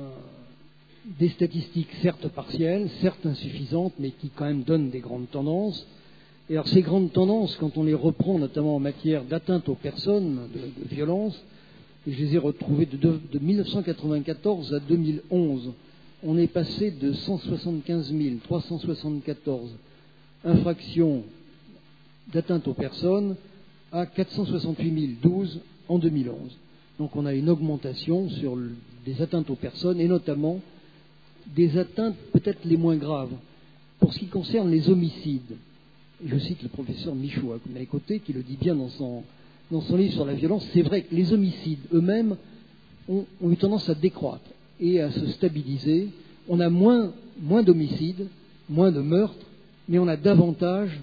Speaker 2: des statistiques certes partielles, certes insuffisantes, mais qui quand même donnent des grandes tendances. Et alors ces grandes tendances, quand on les reprend notamment en matière d'atteinte aux personnes, de, de violence, et je les ai retrouvées de, de, de mille neuf cent quatre-vingt-quatorze à deux mille onze, on est passé de cent soixante-quinze mille trois cent soixante-quatorze infractions d'atteinte aux personnes à quatre cent soixante-huit mille douze en deux mille onze. Donc on a une augmentation sur le, des atteintes aux personnes, et notamment des atteintes peut-être les moins graves. Pour ce qui concerne les homicides, je cite le professeur Michaud à mes côtés, qui le dit bien dans son, dans son livre sur la violence, c'est vrai que les homicides eux-mêmes ont, ont eu tendance à décroître et à se stabiliser. On a moins, moins d'homicides, moins de meurtres, mais on a davantage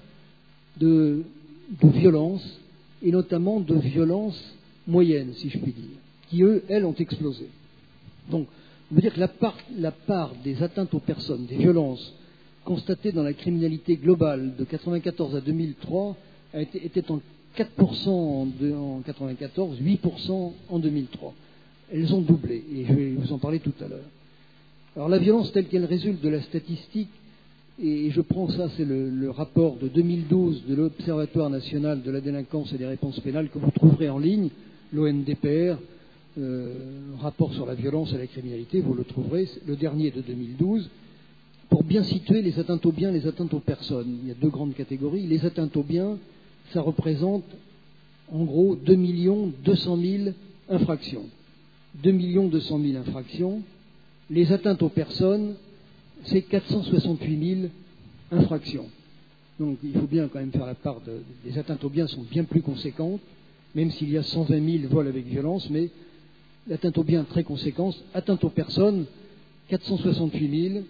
Speaker 2: de, de violences, et notamment de violences moyennes, si je puis dire, qui, eux, elles, ont explosé. Donc, on veut dire que la part, la part des atteintes aux personnes, des violences constatées dans la criminalité globale de quatre-vingt-quatorze à deux mille trois a été, était en quatre pour cent en, de, en quatre-vingt-quatorze, huit pour cent en deux mille trois. Elles ont doublé, et je vais vous en parler tout à l'heure. Alors la violence telle qu'elle résulte de la statistique, et je prends ça, c'est le, le rapport de deux mille douze de l'Observatoire national de la délinquance et des réponses pénales que vous trouverez en ligne, l'O N D P R, euh, rapport sur la violence et la criminalité, vous le trouverez, le dernier de deux mille douze. Pour bien situer les atteintes aux biens, les atteintes aux personnes, il y a deux grandes catégories. Les atteintes aux biens, ça représente en gros deux millions deux cent mille infractions. deux millions deux cent mille infractions. Les atteintes aux personnes, c'est quatre cent soixante-huit mille infractions. Donc il faut bien quand même faire la part de, des atteintes aux biens sont bien plus conséquentes, même s'il y a cent vingt mille vols avec violence, mais l'atteinte aux biens très conséquente. Atteinte aux personnes, quatre cent soixante-huit mille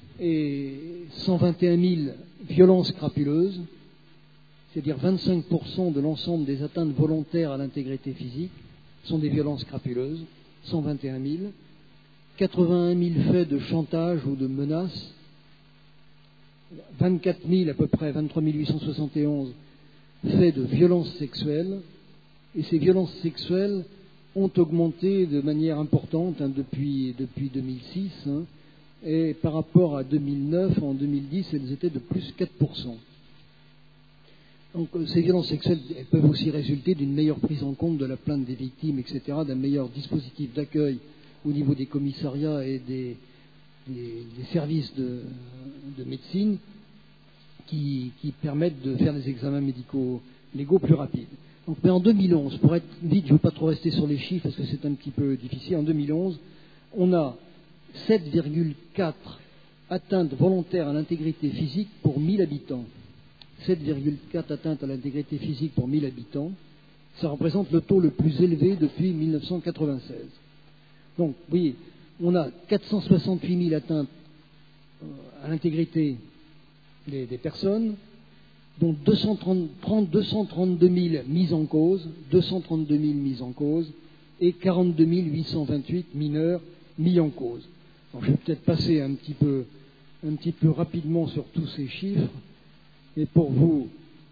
Speaker 2: et cent vingt et un mille violences crapuleuses, c'est-à-dire vingt-cinq pour cent de l'ensemble des atteintes volontaires à l'intégrité physique sont des violences crapuleuses, cent vingt et un mille. quatre-vingt-un mille faits de chantage ou de menaces, vingt-quatre mille à peu près, vingt-trois mille huit cent soixante et onze faits de violences sexuelles, et ces violences sexuelles ont augmenté de manière importante hein, depuis, depuis deux mille six, hein, et par rapport à deux mille neuf, en deux mille dix, elles étaient de plus quatre pour cent. Donc ces violences sexuelles elles peuvent aussi résulter d'une meilleure prise en compte de la plainte des victimes, et cetera, d'un meilleur dispositif d'accueil au niveau des commissariats et des, des, des services de, de médecine qui, qui permettent de faire des examens médicaux légaux plus rapides. Donc, mais en deux mille onze, pour être vite, je ne veux pas trop rester sur les chiffres parce que c'est un petit peu difficile, en deux mille onze, on a sept virgule quatre atteintes volontaires à l'intégrité physique pour mille habitants. sept virgule quatre atteintes à l'intégrité physique pour mille habitants. Ça représente le taux le plus élevé depuis mille neuf cent quatre-vingt-seize. Donc, vous voyez, on a quatre cent soixante-huit mille atteintes à l'intégrité des, des personnes, dont deux cent trente-deux mille mises en cause, deux cent trente-deux mille mises en cause, et quarante-deux mille huit cent vingt-huit mineurs mis en cause. Alors, je vais peut-être passer un petit peu, un petit peu rapidement sur tous ces chiffres, et pour vous,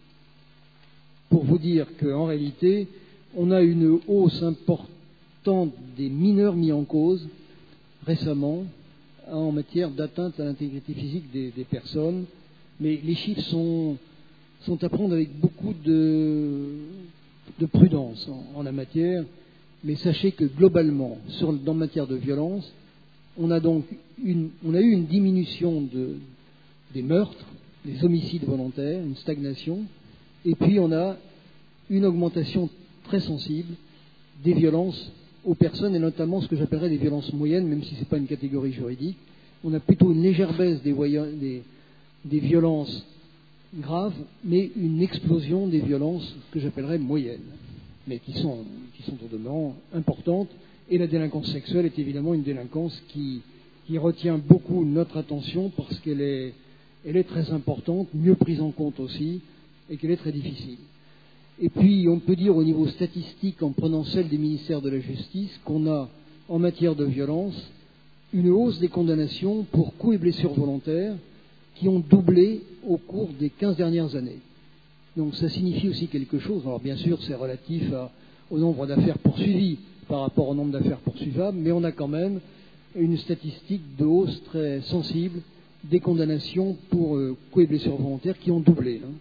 Speaker 2: pour vous dire qu'en réalité, on a une hausse importante des mineurs mis en cause récemment en matière d'atteinte à l'intégrité physique des, des personnes, mais les chiffres sont, sont à prendre avec beaucoup de, de prudence en, en la matière, mais sachez que globalement, sur, dans matière de violence, on a donc une, on a eu une diminution de, des meurtres, des homicides volontaires, une stagnation, et puis on a une augmentation très sensible des violences aux personnes, et notamment ce que j'appellerais des violences moyennes, même si ce n'est pas une catégorie juridique. On a plutôt une légère baisse des, des, des violences grave, mais une explosion des violences que j'appellerais moyennes, mais qui sont, qui sont au demeurant importantes. Et la délinquance sexuelle est évidemment une délinquance qui, qui retient beaucoup notre attention parce qu'elle est, elle est très importante, mieux prise en compte aussi, et qu'elle est très difficile. Et puis, on peut dire au niveau statistique, en prenant celle des ministères de la Justice, qu'on a, en matière de violence, une hausse des condamnations pour coups et blessures volontaires qui ont doublé au cours des quinze dernières années. Donc ça signifie aussi quelque chose. Alors bien sûr, c'est relatif à, au nombre d'affaires poursuivies par rapport au nombre d'affaires poursuivables, mais on a quand même une statistique de hausse très sensible des condamnations pour euh, coups et blessures volontaires qui ont doublé. Hein.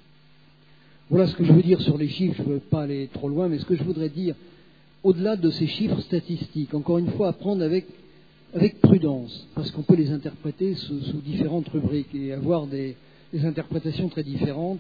Speaker 2: Voilà ce que je veux dire sur les chiffres. Je ne veux pas aller trop loin, mais ce que je voudrais dire, au-delà de ces chiffres statistiques, encore une fois, à prendre avec, avec prudence, parce qu'on peut les interpréter sous, sous différentes rubriques et avoir des, des interprétations très différentes.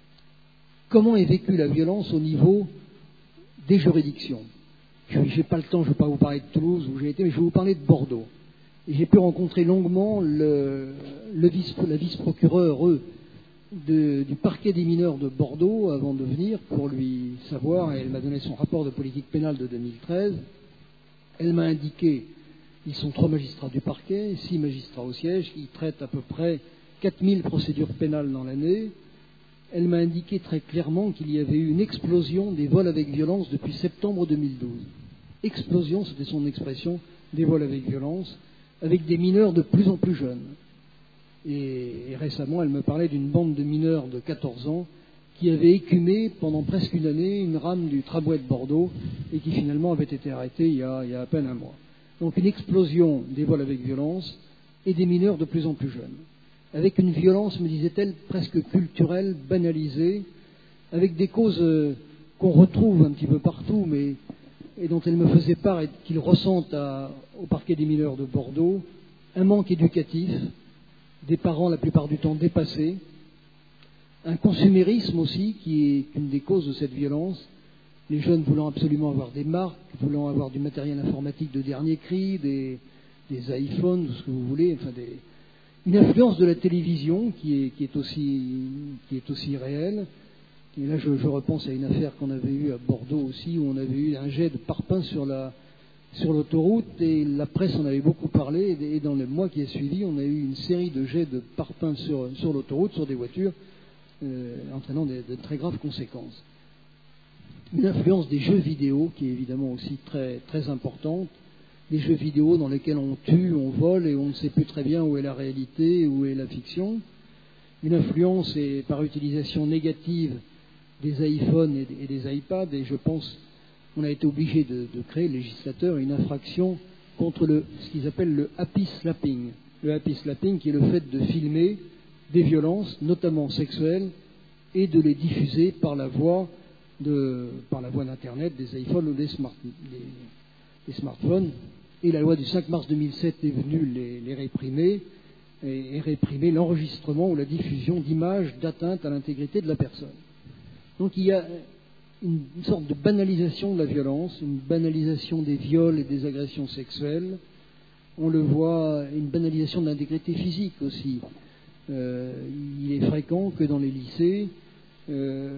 Speaker 2: Comment est vécue la violence au niveau des juridictions? Je n'ai pas le temps, je ne vais pas vous parler de Toulouse où j'ai été, mais je vais vous parler de Bordeaux. Et j'ai pu rencontrer longuement le, le vice, la vice-procureure eux, de, du parquet des mineurs de Bordeaux avant de venir pour lui savoir, et elle m'a donné son rapport de politique pénale de deux mille treize. Elle m'a indiqué, ils sont trois magistrats du parquet, six magistrats au siège, qui traitent à peu près quatre mille procédures pénales dans l'année. Elle m'a indiqué très clairement qu'il y avait eu une explosion des vols avec violence depuis septembre deux mille douze. Explosion, c'était son expression, des vols avec violence, avec des mineurs de plus en plus jeunes. Et, et récemment, elle me parlait d'une bande de mineurs de quatorze ans qui avait écumé pendant presque une année une rame du tramway de Bordeaux et qui finalement avait été arrêtée il y a, il y a à peine un mois. Donc une explosion des vols avec violence et des mineurs de plus en plus jeunes. Avec une violence, me disait-elle, presque culturelle, banalisée, avec des causes euh, qu'on retrouve un petit peu partout, mais et dont elle me faisait part et qu'ils ressentent à, au parquet des mineurs de Bordeaux, un manque éducatif, des parents la plupart du temps dépassés, un consumérisme aussi qui est une des causes de cette violence, les jeunes voulant absolument avoir des marques, voulant avoir du matériel informatique de dernier cri, des, des iPhones, tout ce que vous voulez, enfin des... Une influence de la télévision qui est, qui est, aussi, qui est aussi réelle. Et là, je, je repense à une affaire qu'on avait eue à Bordeaux aussi, où on avait eu un jet de parpaing sur, la, sur l'autoroute, et la presse en avait beaucoup parlé, et dans le mois qui a suivi, on a eu une série de jets de parpaing sur, sur l'autoroute, sur des voitures, euh, entraînant des, de très graves conséquences. Une influence des jeux vidéo, qui est évidemment aussi très, très importante. Des jeux vidéo dans lesquels on tue, on vole et on ne sait plus très bien où est la réalité, où est la fiction. Une influence et par utilisation négative des iPhones et des iPads, et je pense qu'on a été obligé de, de créer, le législateur, une infraction contre le, ce qu'ils appellent le happy slapping. Le happy slapping qui est le fait de filmer des violences, notamment sexuelles, et de les diffuser par la voie, de, par la voie d'Internet, des iPhones ou des, smart, des, des smartphones. Et la loi du cinq mars deux mille sept est venue les, les réprimer, et, et réprimer l'enregistrement ou la diffusion d'images d'atteinte à l'intégrité de la personne. Donc il y a une, une sorte de banalisation de la violence, une banalisation des viols et des agressions sexuelles. On le voit, une banalisation de l'intégrité physique aussi. Euh, il est fréquent que dans les lycées, euh,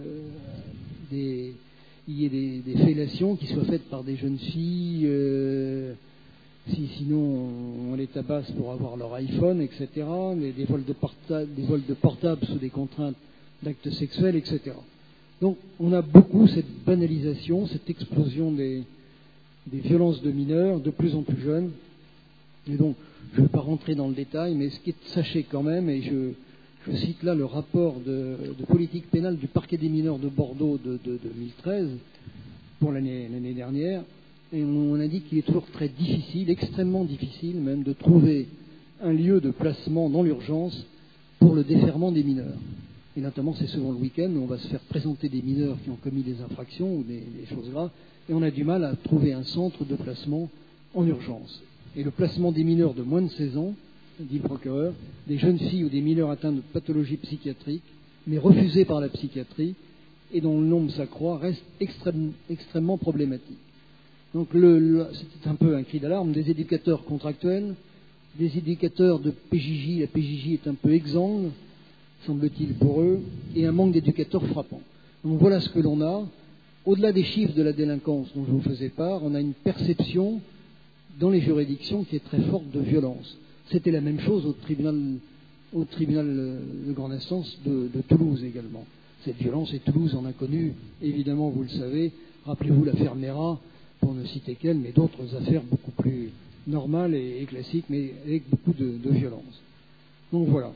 Speaker 2: des, il y ait des, des fellations qui soient faites par des jeunes filles, euh, si, sinon on les tabasse pour avoir leur iPhone, et cetera, mais des vols de, porta- des vols de portables sous des contraintes d'actes sexuels, et cetera. Donc on a beaucoup cette banalisation, cette explosion des, des violences de mineurs, de plus en plus jeunes. Et donc, je ne vais pas rentrer dans le détail, mais ce qui est, sachez quand même, et je, je cite là le rapport de, de politique pénale du parquet des mineurs de Bordeaux de, de, de deux mille treize, pour l'année, l'année dernière, et on indique qu'il est toujours très difficile, extrêmement difficile même, de trouver un lieu de placement dans l'urgence pour le déferrement des mineurs. Et notamment, c'est souvent le week-end où on va se faire présenter des mineurs qui ont commis des infractions ou des, des choses graves, et on a du mal à trouver un centre de placement en urgence. Et le placement des mineurs de moins de seize ans, dit le procureur, des jeunes filles ou des mineurs atteints de pathologies psychiatriques, mais refusés par la psychiatrie, et dont le nombre s'accroît, reste extrême, extrêmement problématique. Donc le, le, c'est un peu un cri d'alarme des éducateurs contractuels, des éducateurs de P J J. La P J J est un peu exsangue, semble-t-il pour eux, et un manque d'éducateurs frappant. Donc voilà ce que l'on a. Au-delà des chiffres de la délinquance dont je vous faisais part, on a une perception dans les juridictions qui est très forte de violence. C'était la même chose au tribunal, au tribunal de grande instance de, de Toulouse également. Cette violence, et Toulouse en a connu, évidemment, vous le savez, rappelez-vous l'affaire Mera, pour ne citer qu'elle, mais d'autres affaires beaucoup plus normales et, et classiques, mais avec beaucoup de, de violence. Donc voilà.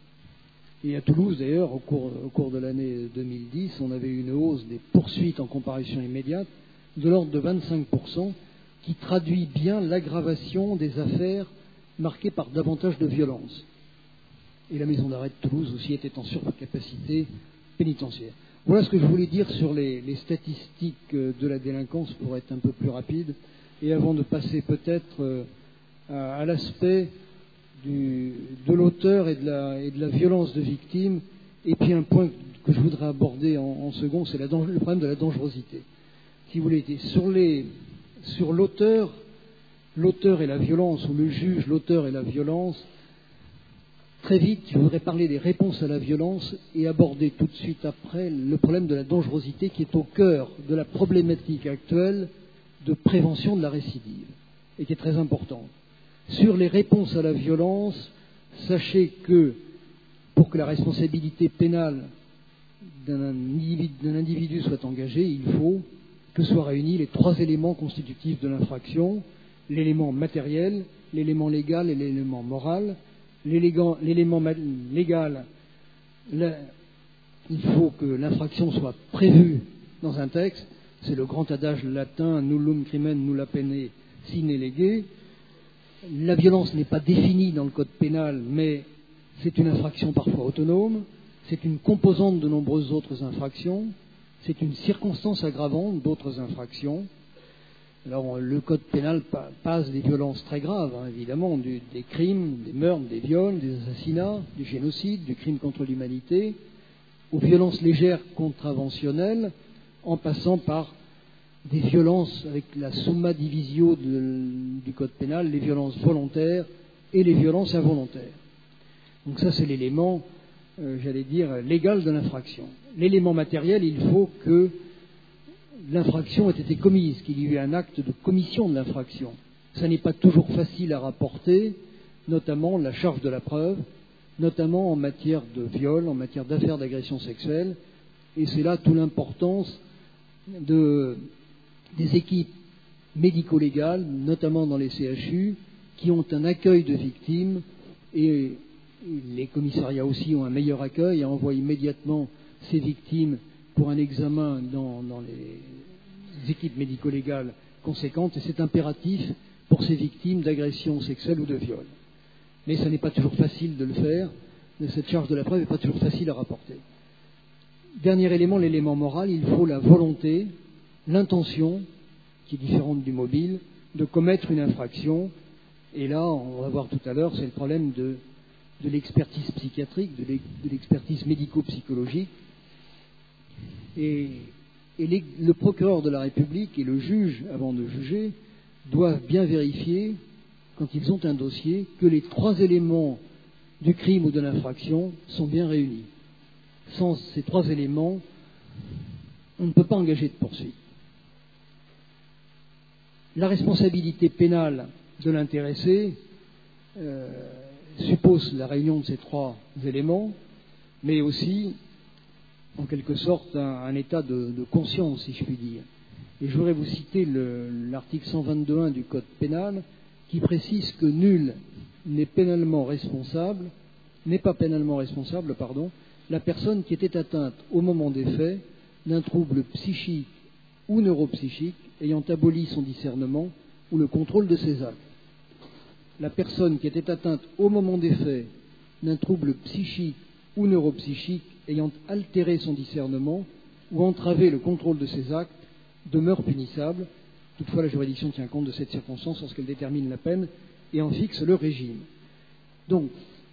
Speaker 2: Et à Toulouse, d'ailleurs, au cours, au cours de l'année deux mille dix, on avait une hausse des poursuites en comparution immédiate de l'ordre de vingt-cinq pour cent, qui traduit bien l'aggravation des affaires marquées par davantage de violence. Et la maison d'arrêt de Toulouse aussi était en surcapacité pénitentiaire. Voilà ce que je voulais dire sur les, les statistiques de la délinquance pour être un peu plus rapide. Et avant de passer peut-être à, à l'aspect du, de l'auteur et de, la, et de la violence de victime, et puis un point que je voudrais aborder en, en second, c'est la, le problème de la dangerosité. Si vous voulez, sur, les, sur l'auteur, l'auteur et la violence, ou le juge, l'auteur et la violence, très vite, je voudrais parler des réponses à la violence et aborder tout de suite après le problème de la dangerosité qui est au cœur de la problématique actuelle de prévention de la récidive et qui est très importante. Sur les réponses à la violence, sachez que pour que la responsabilité pénale d'un individu, d'un individu soit engagée, il faut que soient réunis les trois éléments constitutifs de l'infraction, l'élément matériel, l'élément légal et l'élément moral. L'élément légal, là, il faut que l'infraction soit prévue dans un texte. C'est le grand adage latin « nullum crimen nulla pene sine lege ». La violence n'est pas définie dans le code pénal, mais c'est une infraction parfois autonome. C'est une composante de nombreuses autres infractions. C'est une circonstance aggravante d'autres infractions. Alors, le code pénal passe des violences très graves, hein, évidemment, du, des crimes, des meurtres, des viols, des assassinats, du génocide, du crime contre l'humanité, aux violences légères contraventionnelles, en passant par des violences avec la summa divisio de, du code pénal, les violences volontaires et les violences involontaires. Donc ça, c'est l'élément, euh, j'allais dire, légal de l'infraction. L'élément matériel, il faut que l'infraction ait été commise, qu'il y ait eu un acte de commission de l'infraction. Ça n'est pas toujours facile à rapporter, notamment la charge de la preuve, notamment en matière de viol, en matière d'affaires d'agression sexuelle, et c'est là toute l'importance de, des équipes médico-légales, notamment dans les C H U, qui ont un accueil de victimes, et les commissariats aussi ont un meilleur accueil, et envoient immédiatement ces victimes pour un examen dans, dans les équipes médico-légales conséquentes, et c'est impératif pour ces victimes d'agression sexuelle ou de viol. Mais ce n'est pas toujours facile de le faire, cette charge de la preuve n'est pas toujours facile à rapporter. Dernier élément, l'élément moral, il faut la volonté, l'intention, qui est différente du mobile, de commettre une infraction, et là, on va voir tout à l'heure, c'est le problème de, de l'expertise psychiatrique, de l'expertise médico-psychologique. Et, et les, le procureur de la République et le juge, avant de juger, doivent bien vérifier, quand ils ont un dossier, que les trois éléments du crime ou de l'infraction sont bien réunis. Sans ces trois éléments, on ne peut pas engager de poursuite. La responsabilité pénale de l'intéressé euh, suppose la réunion de ces trois éléments, mais aussi en quelque sorte un, un état de, de conscience, si je puis dire. Et je voudrais vous citer le, l'article cent vingt-deux point un du Code pénal qui précise que nul n'est pénalement responsable, n'est pas pénalement responsable, pardon, la personne qui était atteinte au moment des faits d'un trouble psychique ou neuropsychique ayant aboli son discernement ou le contrôle de ses actes. La personne qui était atteinte au moment des faits d'un trouble psychique ou neuropsychique ayant altéré son discernement ou entravé le contrôle de ses actes demeure punissable. Toutefois, la juridiction tient compte de cette circonstance lorsqu'elle détermine la peine et en fixe le régime. Donc,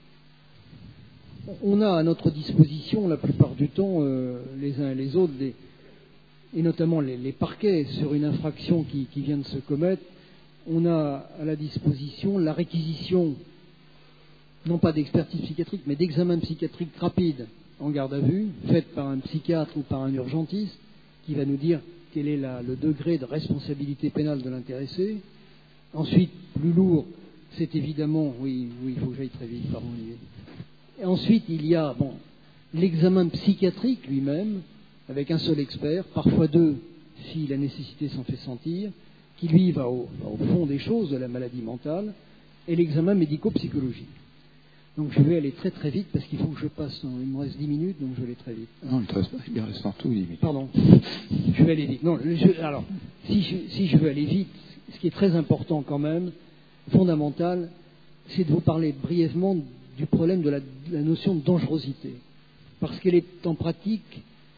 Speaker 2: on a à notre disposition, la plupart du temps, euh, les uns et les autres, des, et notamment les, les parquets sur une infraction qui, qui vient de se commettre, on a à la disposition la réquisition non pas d'expertise psychiatrique, mais d'examen psychiatrique rapide en garde à vue, faite par un psychiatre ou par un urgentiste, qui va nous dire quel est la, le degré de responsabilité pénale de l'intéressé. Ensuite, plus lourd, c'est évidemment... Oui, oui, il faut que j'aille très vite, pardon, Olivier. Et ensuite, il y a bon, l'examen psychiatrique lui-même, avec un seul expert, parfois deux, si la nécessité s'en fait sentir, qui lui va au, va au fond des choses de la maladie mentale, et l'examen médico-psychologique. Donc je vais aller très très vite parce qu'il faut que je passe, il me reste dix minutes, donc je vais aller très vite.
Speaker 3: Non, il te reste, il reste en tout dix minutes.
Speaker 2: Pardon, je vais aller vite. Non, je, alors, si je, si je veux aller vite, ce qui est très important quand même, fondamental, c'est de vous parler brièvement du problème de la, de la notion de dangerosité. Parce qu'elle est en pratique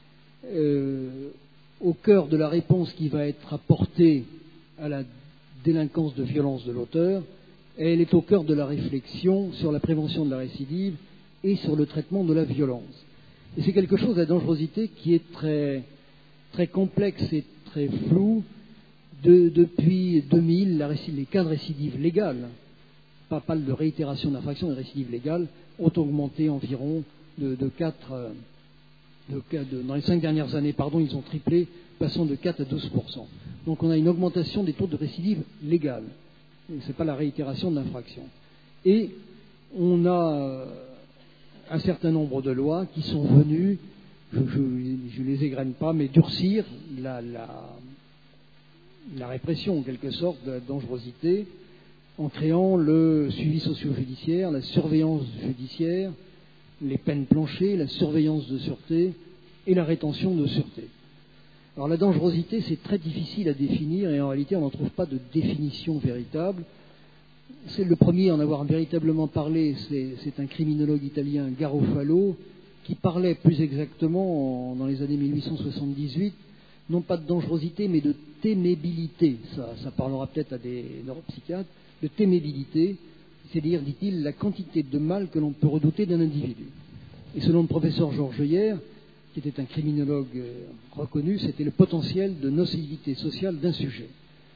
Speaker 2: euh, au cœur de la réponse qui va être apportée à la délinquance de violence de l'auteur, et elle est au cœur de la réflexion sur la prévention de la récidive et sur le traitement de la violence. Et c'est quelque chose, la dangerosité, qui est très, très complexe et très flou. De, depuis deux mille, la récidive, les cas de récidive légale, pas, pas de réitération d'infraction, de récidive légale, ont augmenté environ de, de quatre, de, de, dans les cinq dernières années, pardon, ils ont triplé, passant de quatre à douze pour cent. Donc on a une augmentation des taux de récidive légale. Ce n'est pas la réitération de l'infraction. Et on a un certain nombre de lois qui sont venues, je ne les égrène pas, mais durcir la, la, la répression, en quelque sorte, de la dangerosité, en créant le suivi socio-judiciaire, la surveillance judiciaire, les peines planchées, la surveillance de sûreté et la rétention de sûreté. Alors la dangerosité, c'est très difficile à définir et en réalité, on n'en trouve pas de définition véritable. C'est le premier à en avoir véritablement parlé, c'est, c'est un criminologue italien, Garofalo, qui parlait plus exactement, en, dans les années mille huit cent soixante-dix-huit, non pas de dangerosité, mais de témébilité. Ça, ça parlera peut-être à des neuropsychiatres, de témébilité, c'est-à-dire, dit-il, la quantité de mal que l'on peut redouter d'un individu. Et selon le professeur Georges Hier, qui était un criminologue reconnu, c'était le potentiel de nocivité sociale d'un sujet.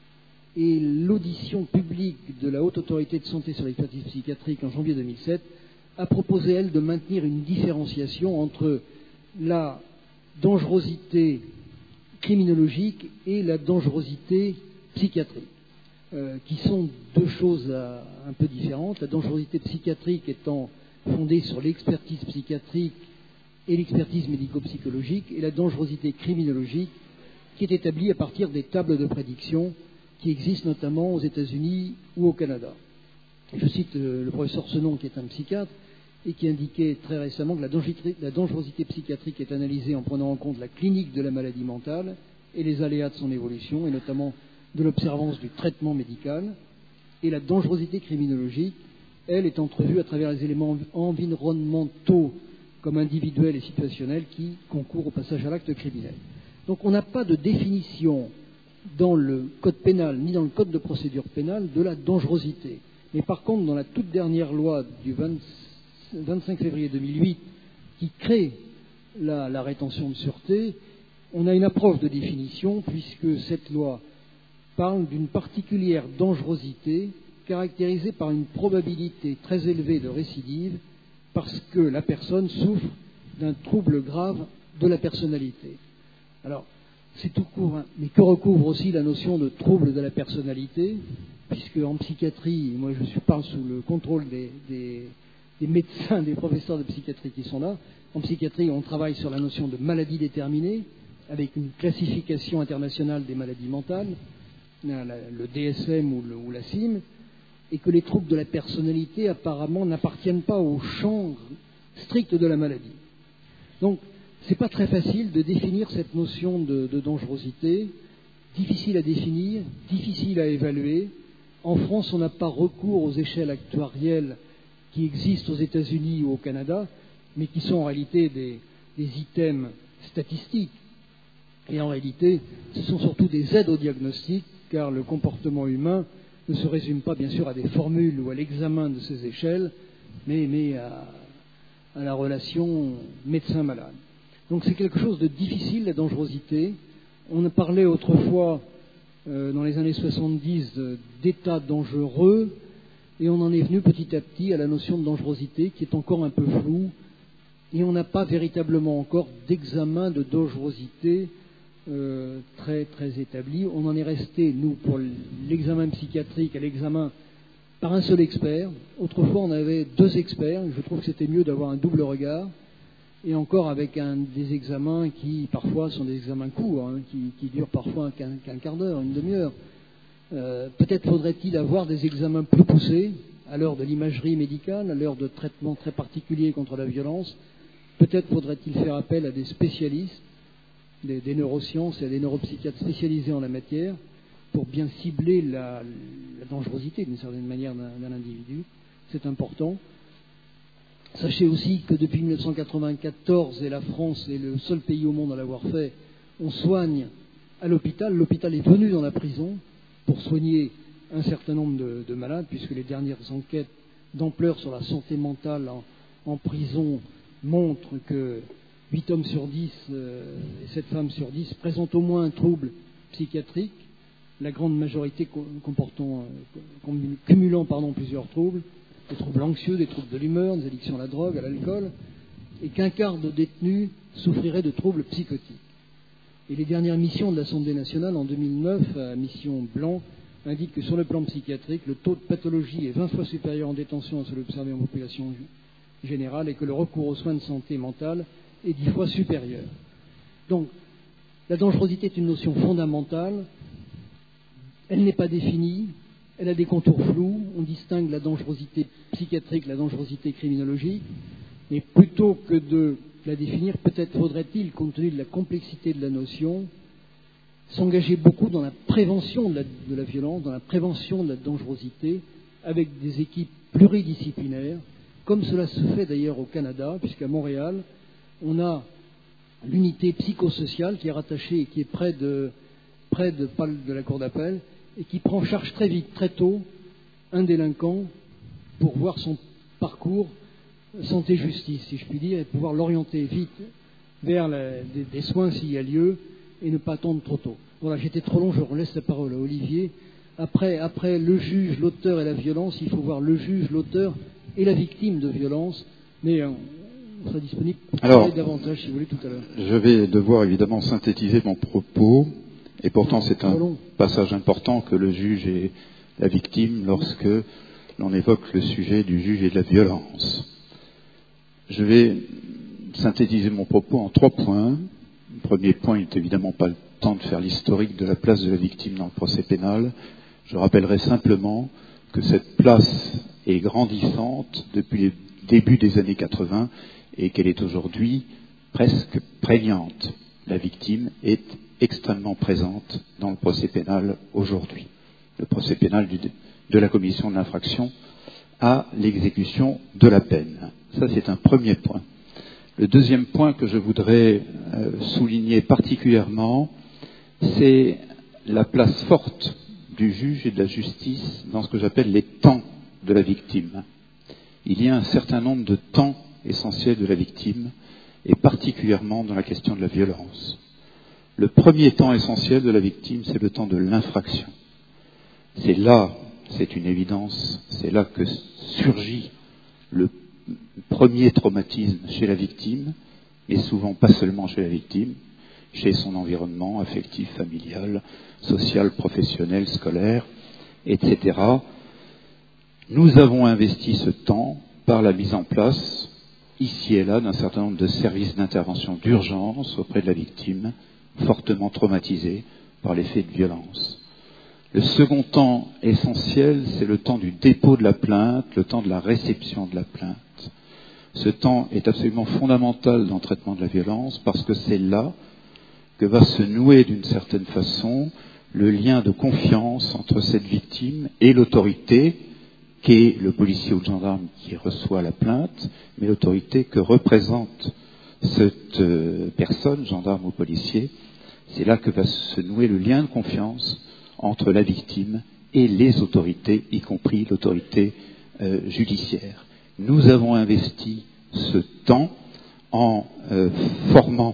Speaker 2: Et l'audition publique de la Haute Autorité de Santé sur l'expertise psychiatrique en janvier deux mille sept a proposé, elle, de maintenir une différenciation entre la dangerosité criminologique et la dangerosité psychiatrique, euh, qui sont deux choses à, un peu différentes. La dangerosité psychiatrique étant fondée sur l'expertise psychiatrique et l'expertise médico-psychologique, et la dangerosité criminologique qui est établie à partir des tables de prédiction qui existent notamment aux États-Unis ou au Canada. Je cite euh, le professeur Senon, qui est un psychiatre, et qui indiquait très récemment que la dangerosité, la dangerosité psychiatrique est analysée en prenant en compte la clinique de la maladie mentale et les aléas de son évolution, et notamment de l'observance du traitement médical, et la dangerosité criminologique, elle, est entrevue à travers les éléments environnementaux comme individuels et situationnels qui concourent au passage à l'acte criminel. Donc on n'a pas de définition dans le code pénal ni dans le code de procédure pénale de la dangerosité. Mais par contre, dans la toute dernière loi du vingt-cinq février deux mille huit qui crée la, la rétention de sûreté, on a une approche de définition puisque cette loi parle d'une particulière dangerosité caractérisée par une probabilité très élevée de récidive parce que la personne souffre d'un trouble grave de la personnalité. Alors, c'est tout court, hein, mais que recouvre aussi la notion de trouble de la personnalité, puisque en psychiatrie, moi je suis, parle sous le contrôle des, des, des médecins, des professeurs de psychiatrie qui sont là. En psychiatrie, on travaille sur la notion de maladie déterminée, avec une classification internationale des maladies mentales, le D S M ou, le, ou la C I M, et que les troubles de la personnalité apparemment n'appartiennent pas au champ strict de la maladie. Donc, c'est pas très facile de définir cette notion de, de dangerosité, difficile à définir, difficile à évaluer. En France, on n'a pas recours aux échelles actuarielles qui existent aux États-Unis ou au Canada, mais qui sont en réalité des, des items statistiques. Et en réalité, ce sont surtout des aides au diagnostic, car le comportement humain ne se résume pas bien sûr à des formules ou à l'examen de ces échelles, mais, mais à, à la relation médecin-malade. Donc c'est quelque chose de difficile, la dangerosité. On a parlé autrefois, euh, dans les années soixante-dix, de, d'états dangereux. Et on en est venu petit à petit à la notion de dangerosité qui est encore un peu floue. Et on n'a pas véritablement encore d'examen de dangerosité euh, très, très établi. On en est resté, nous, pour l'examen psychiatrique, à l'examen par un seul expert. Autrefois, on avait deux experts. Je trouve que c'était mieux d'avoir un double regard. Et encore avec un, des examens qui, parfois, sont des examens courts, hein, qui, qui durent parfois qu'un, qu'un quart d'heure, une demi-heure. Euh, peut-être faudrait-il avoir des examens plus poussés, à l'heure de l'imagerie médicale, à l'heure de traitements très particuliers contre la violence. Peut-être faudrait-il faire appel à des spécialistes, des, des neurosciences et à des neuropsychiatres spécialisés en la matière, pour bien cibler la, la dangerosité, d'une certaine manière, d'un, d'un individu. C'est important. Sachez aussi que depuis mille neuf cent quatre-vingt-quatorze, et la France est le seul pays au monde à l'avoir fait, on soigne à l'hôpital. L'hôpital est venu dans la prison pour soigner un certain nombre de, de malades, puisque les dernières enquêtes d'ampleur sur la santé mentale en, en prison montrent que huit hommes sur dix euh, et sept femmes sur dix présentent au moins un trouble psychiatrique, la grande majorité comportant, euh, cumulant pardon, plusieurs troubles, des troubles anxieux, des troubles de l'humeur, des addictions à la drogue, à l'alcool, et qu'un quart de détenus souffriraient de troubles psychotiques. Et les dernières missions de l'Assemblée nationale en deux mille neuf, à mission Blanc, indiquent que sur le plan psychiatrique, le taux de pathologie est vingt fois supérieur en détention à celui observé en population générale et que le recours aux soins de santé mentale est dix fois supérieur. Donc, la dangerosité est une notion fondamentale. Elle n'est pas définie, elle a des contours flous. On distingue la dangerosité psychiatrique, la dangerosité criminologique, mais plutôt que de la définir, peut-être faudrait-il, compte tenu de la complexité de la notion, s'engager beaucoup dans la prévention de la, de la violence, dans la prévention de la dangerosité, avec des équipes pluridisciplinaires, comme cela se fait d'ailleurs au Canada, puisqu'à Montréal, on a l'unité psychosociale qui est rattachée et qui est près de, près de, de la cour d'appel, et qui prend en charge très vite, très tôt, un délinquant pour voir son parcours santé-justice, si je puis dire, et pouvoir l'orienter vite vers la, des, des soins s'il y a lieu, et ne pas attendre trop tôt. Voilà, j'étais trop long, je relaisse la parole à Olivier. Après, après le juge, l'auteur et la violence, il faut voir le juge, l'auteur et la victime de violence, mais euh, on sera disponible pour parler davantage, si vous voulez, tout à l'heure.
Speaker 3: Je vais devoir évidemment synthétiser mon propos, et pourtant c'est un passage important que le juge et la victime lorsque l'on évoque le sujet du juge et de la violence. Je vais synthétiser mon propos en trois points. Le premier point n'est évidemment pas le temps de faire l'historique de la place de la victime dans le procès pénal. Je rappellerai simplement que cette place est grandissante depuis les débuts des années quatre-vingts et qu'elle est aujourd'hui presque prégnante. La victime est extrêmement présente dans le procès pénal aujourd'hui. Le procès pénal du, de la commission de l'infraction à l'exécution de la peine. Ça, c'est un premier point. Le deuxième point que je voudrais euh, souligner particulièrement, c'est la place forte du juge et de la justice dans ce que j'appelle les temps de la victime. Il y a un certain nombre de temps essentiels de la victime, et particulièrement dans la question de la violence. Le premier temps essentiel de la victime, c'est le temps de l'infraction. C'est là, c'est une évidence, c'est là que surgit le premier traumatisme chez la victime, et souvent pas seulement chez la victime, chez son environnement affectif, familial, social, professionnel, scolaire, et cetera. Nous avons investi ce temps par la mise en place, ici et là, d'un certain nombre de services d'intervention d'urgence auprès de la victime, fortement traumatisée par les faits de violence. Le second temps essentiel, c'est le temps du dépôt de la plainte, le temps de la réception de la plainte. Ce temps est absolument fondamental dans le traitement de la violence parce que c'est là que va se nouer d'une certaine façon le lien de confiance entre cette victime et l'autorité qu'est le policier ou le gendarme qui reçoit la plainte, mais l'autorité que représente cette personne, gendarme ou policier. C'est là que va se nouer le lien de confiance entre la victime et les autorités, y compris l'autorité euh, judiciaire. Nous avons investi ce temps en euh, formant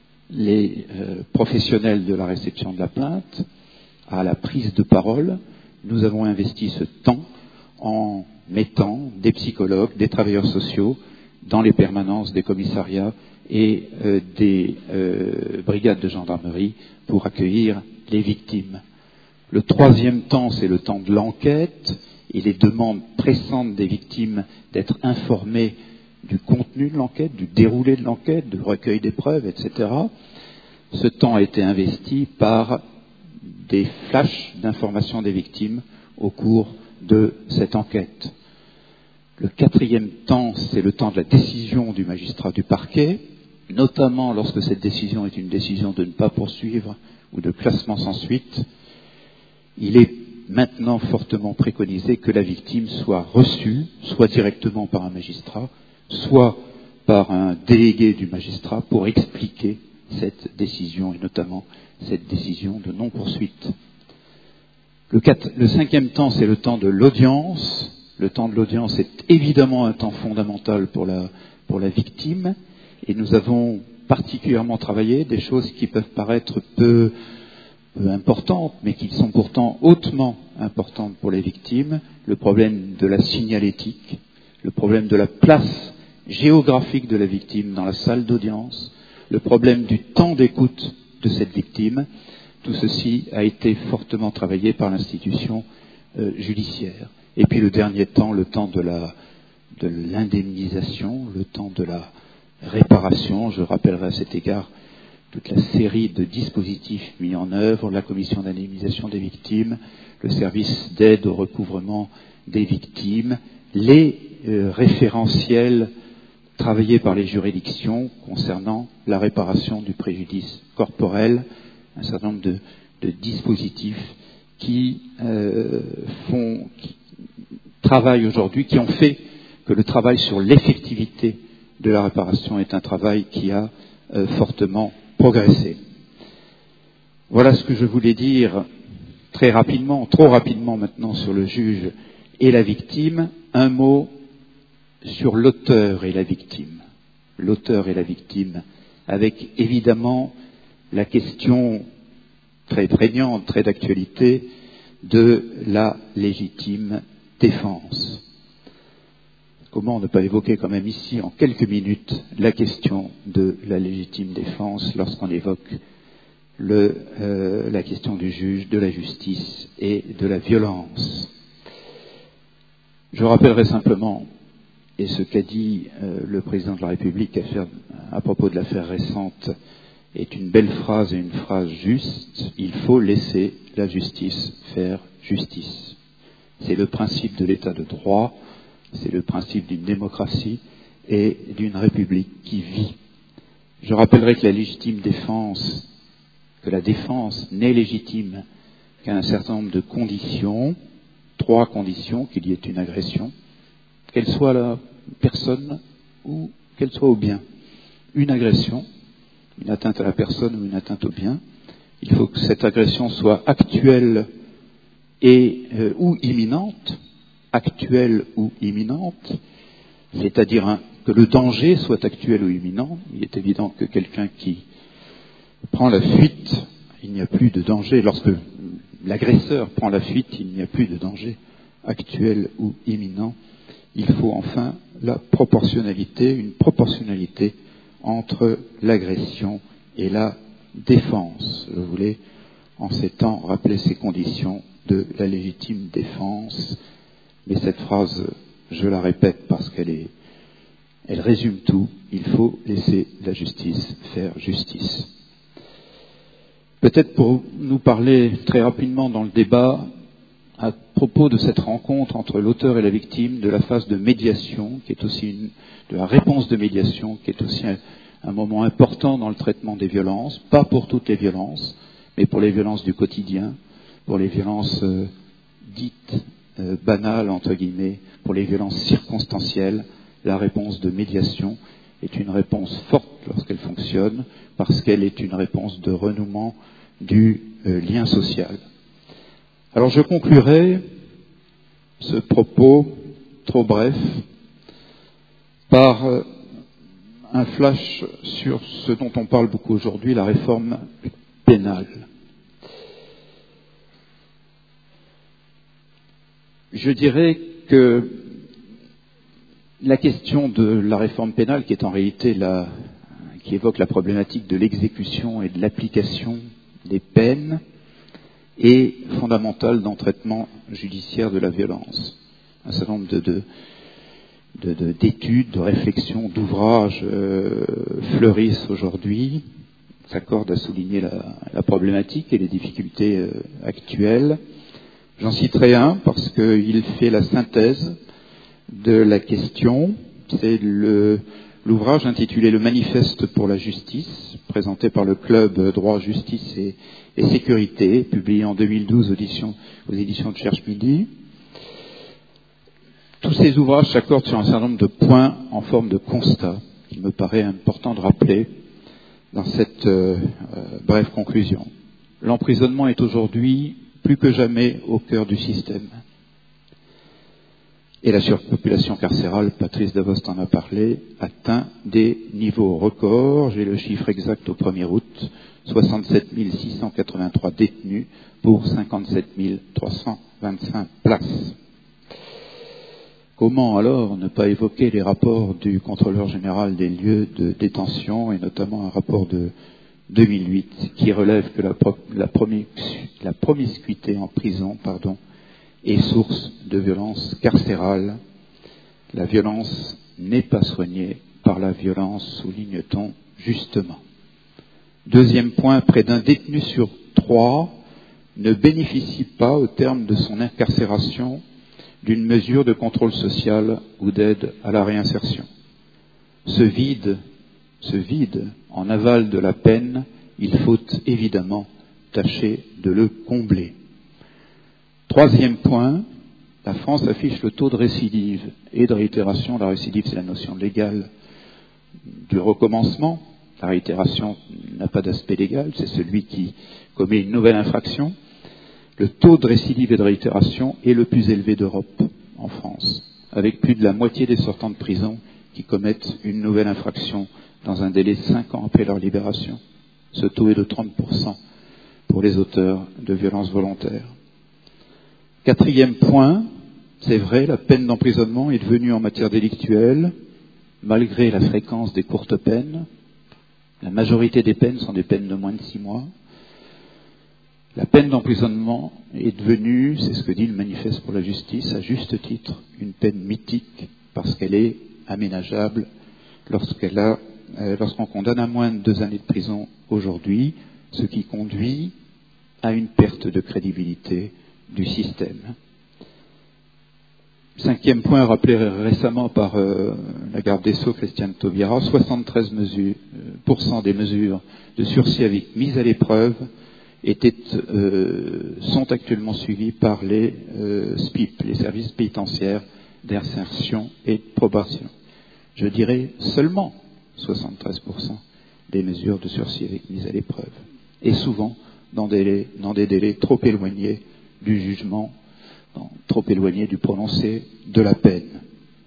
Speaker 3: les euh, professionnels de la réception de la plainte à la prise de parole. Nous avons investi ce temps en mettant des psychologues, des travailleurs sociaux dans les permanences des commissariats et euh, des euh, brigades de gendarmerie pour accueillir les victimes. Le troisième temps, c'est le temps de l'enquête et les demandes pressantes des victimes d'être informées du contenu de l'enquête, du déroulé de l'enquête, du recueil des preuves, et cetera. Ce temps a été investi par des flashs d'information des victimes au cours de cette enquête. Le quatrième temps, c'est le temps de la décision du magistrat du parquet, notamment lorsque cette décision est une décision de ne pas poursuivre ou de classement sans suite. Il est maintenant fortement préconisé que la victime soit reçue, soit directement par un magistrat, soit par un délégué du magistrat pour expliquer cette décision, et notamment cette décision de non-poursuite. Le, quatre, le cinquième temps, c'est le temps de l'audience. Le temps de l'audience est évidemment un temps fondamental pour la, pour la victime, et nous avons particulièrement travaillé des choses qui peuvent paraître peu, peu importantes, mais qui sont pourtant hautement importantes pour les victimes. Le problème de la signalétique, le problème de la place géographique de la victime dans la salle d'audience, le problème du temps d'écoute de cette victime. Tout ceci a été fortement travaillé par l'institution euh, judiciaire. Et puis le dernier temps, le temps de la, de l'indemnisation, le temps de la réparation. Je rappellerai à cet égard toute la série de dispositifs mis en œuvre, la commission d'indemnisation des victimes, le service d'aide au recouvrement des victimes, les euh, référentiels travaillés par les juridictions concernant la réparation du préjudice corporel, un certain nombre de, de dispositifs qui euh, font, qui travaillent aujourd'hui, qui ont fait que le travail sur l'effectivité de la réparation est un travail qui a euh, fortement progressé. Voilà ce que je voulais dire très rapidement, trop rapidement maintenant, sur le juge et la victime. Un mot sur l'auteur et la victime. L'auteur et la victime, avec évidemment la question très prégnante, très d'actualité, de la légitime défense. Comment ne pas évoquer quand même ici, en quelques minutes, la question de la légitime défense lorsqu'on évoque le, euh, la question du juge, de la justice et de la violence. Je rappellerai simplement, et ce qu'a dit euh, le président de la République à, faire, à propos de l'affaire récente est une belle phrase et une phrase juste. Il faut laisser la justice faire justice. C'est le principe de l'état de droit, c'est le principe d'une démocratie et d'une république qui vit. Je rappellerai que la légitime défense, que la défense n'est légitime qu'à un certain nombre de conditions, trois conditions, qu'il y ait une agression, qu'elle soit à la personne ou qu'elle soit au bien. Une agression, une atteinte à la personne ou une atteinte au bien. Il faut que cette agression soit actuelle et euh, ou imminente, actuelle ou imminente, c'est-à-dire hein, que le danger soit actuel ou imminent. Il est évident que quelqu'un qui prend la fuite, il n'y a plus de danger. Lorsque l'agresseur prend la fuite, il n'y a plus de danger actuel ou imminent. Il faut enfin la proportionnalité, une proportionnalité entre l'agression et la défense. Je voulais, en ces temps, rappeler ces conditions de la légitime défense. Mais cette phrase, je la répète parce qu'elle est, elle résume tout. Il faut laisser la justice faire justice. Peut-être pour nous parler très rapidement dans le débat à propos de cette rencontre entre l'auteur et la victime, de la phase de médiation, qui est aussi une, de la réponse de médiation, qui est aussi un, un moment important dans le traitement des violences, pas pour toutes les violences, mais pour les violences du quotidien, pour les violences euh, dites euh, banales, entre guillemets, pour les violences circonstancielles. La réponse de médiation est une réponse forte lorsqu'elle fonctionne, parce qu'elle est une réponse de renouement du euh, lien social. Alors je conclurai ce propos trop bref par euh, un flash sur ce dont on parle beaucoup aujourd'hui, la réforme pénale. Je dirais que la question de la réforme pénale, qui est en réalité la, qui évoque la problématique de l'exécution et de l'application des peines, est fondamentale dans le traitement judiciaire de la violence. Un certain nombre de, de, de, de, d'études, de réflexions, d'ouvrages euh, fleurissent aujourd'hui, s'accordent à souligner la, la problématique et les difficultés euh, actuelles. J'en citerai un parce qu'il fait la synthèse de la question. C'est le, l'ouvrage intitulé « Le manifeste pour la justice », présenté par le club Droit, Justice et, et Sécurité, publié en deux mille douze aux éditions, aux éditions de Cherche-Midi. Tous ces ouvrages s'accordent sur un certain nombre de points en forme de constat, qu'il me paraît important de rappeler dans cette euh, euh, brève conclusion. L'emprisonnement est aujourd'hui plus que jamais au cœur du système. Et la surpopulation carcérale, Patrice Davost en a parlé, atteint des niveaux records. J'ai le chiffre exact au premier août, soixante-sept mille six cent quatre-vingt-trois détenus pour cinquante-sept mille trois cent vingt-cinq places. Comment alors ne pas évoquer les rapports du contrôleur général des lieux de détention, et notamment un rapport de deux mille huit qui relève que la, pro- la, promis- la promiscuité en prison pardon, est source de violence carcérale. La violence n'est pas soignée par la violence, souligne-t-on justement. Deuxième point, près d'un détenu sur trois ne bénéficie pas, au terme de son incarcération, d'une mesure de contrôle social ou d'aide à la réinsertion. Ce vide, ce vide en aval de la peine, il faut évidemment tâcher de le combler. Troisième point, la France affiche le taux de récidive et de réitération. La récidive, c'est la notion légale du recommencement. La réitération n'a pas d'aspect légal, c'est celui qui commet une nouvelle infraction. Le taux de récidive et de réitération est le plus élevé d'Europe en France, avec plus de la moitié des sortants de prison qui commettent une nouvelle infraction dans un délai de cinq ans après leur libération. Ce taux est de trente pour cent pour les auteurs de violences volontaires. Quatrième point, c'est vrai, la peine d'emprisonnement est devenue en matière délictuelle, malgré la fréquence des courtes peines. La majorité des peines sont des peines de moins de six mois. La peine d'emprisonnement est devenue, c'est ce que dit le manifeste pour la justice, à juste titre, une peine mythique parce qu'elle est aménageable lorsqu'elle a, euh, lorsqu'on condamne à moins de deux années de prison aujourd'hui, ce qui conduit à une perte de crédibilité du système. Cinquième point rappelé récemment par euh, la garde des Sceaux, Christiane Taubira, soixante-treize pour cent des mesures de sursis avec mise à l'épreuve étaient, euh, sont actuellement suivies par les euh, S P I P, les services pénitentiaires d'insertion et de probation. Je dirais seulement soixante-treize pour cent des mesures de sursis avec mise à l'épreuve, et souvent dans des, dans des délais trop éloignés du jugement, trop éloignés du prononcé de la peine.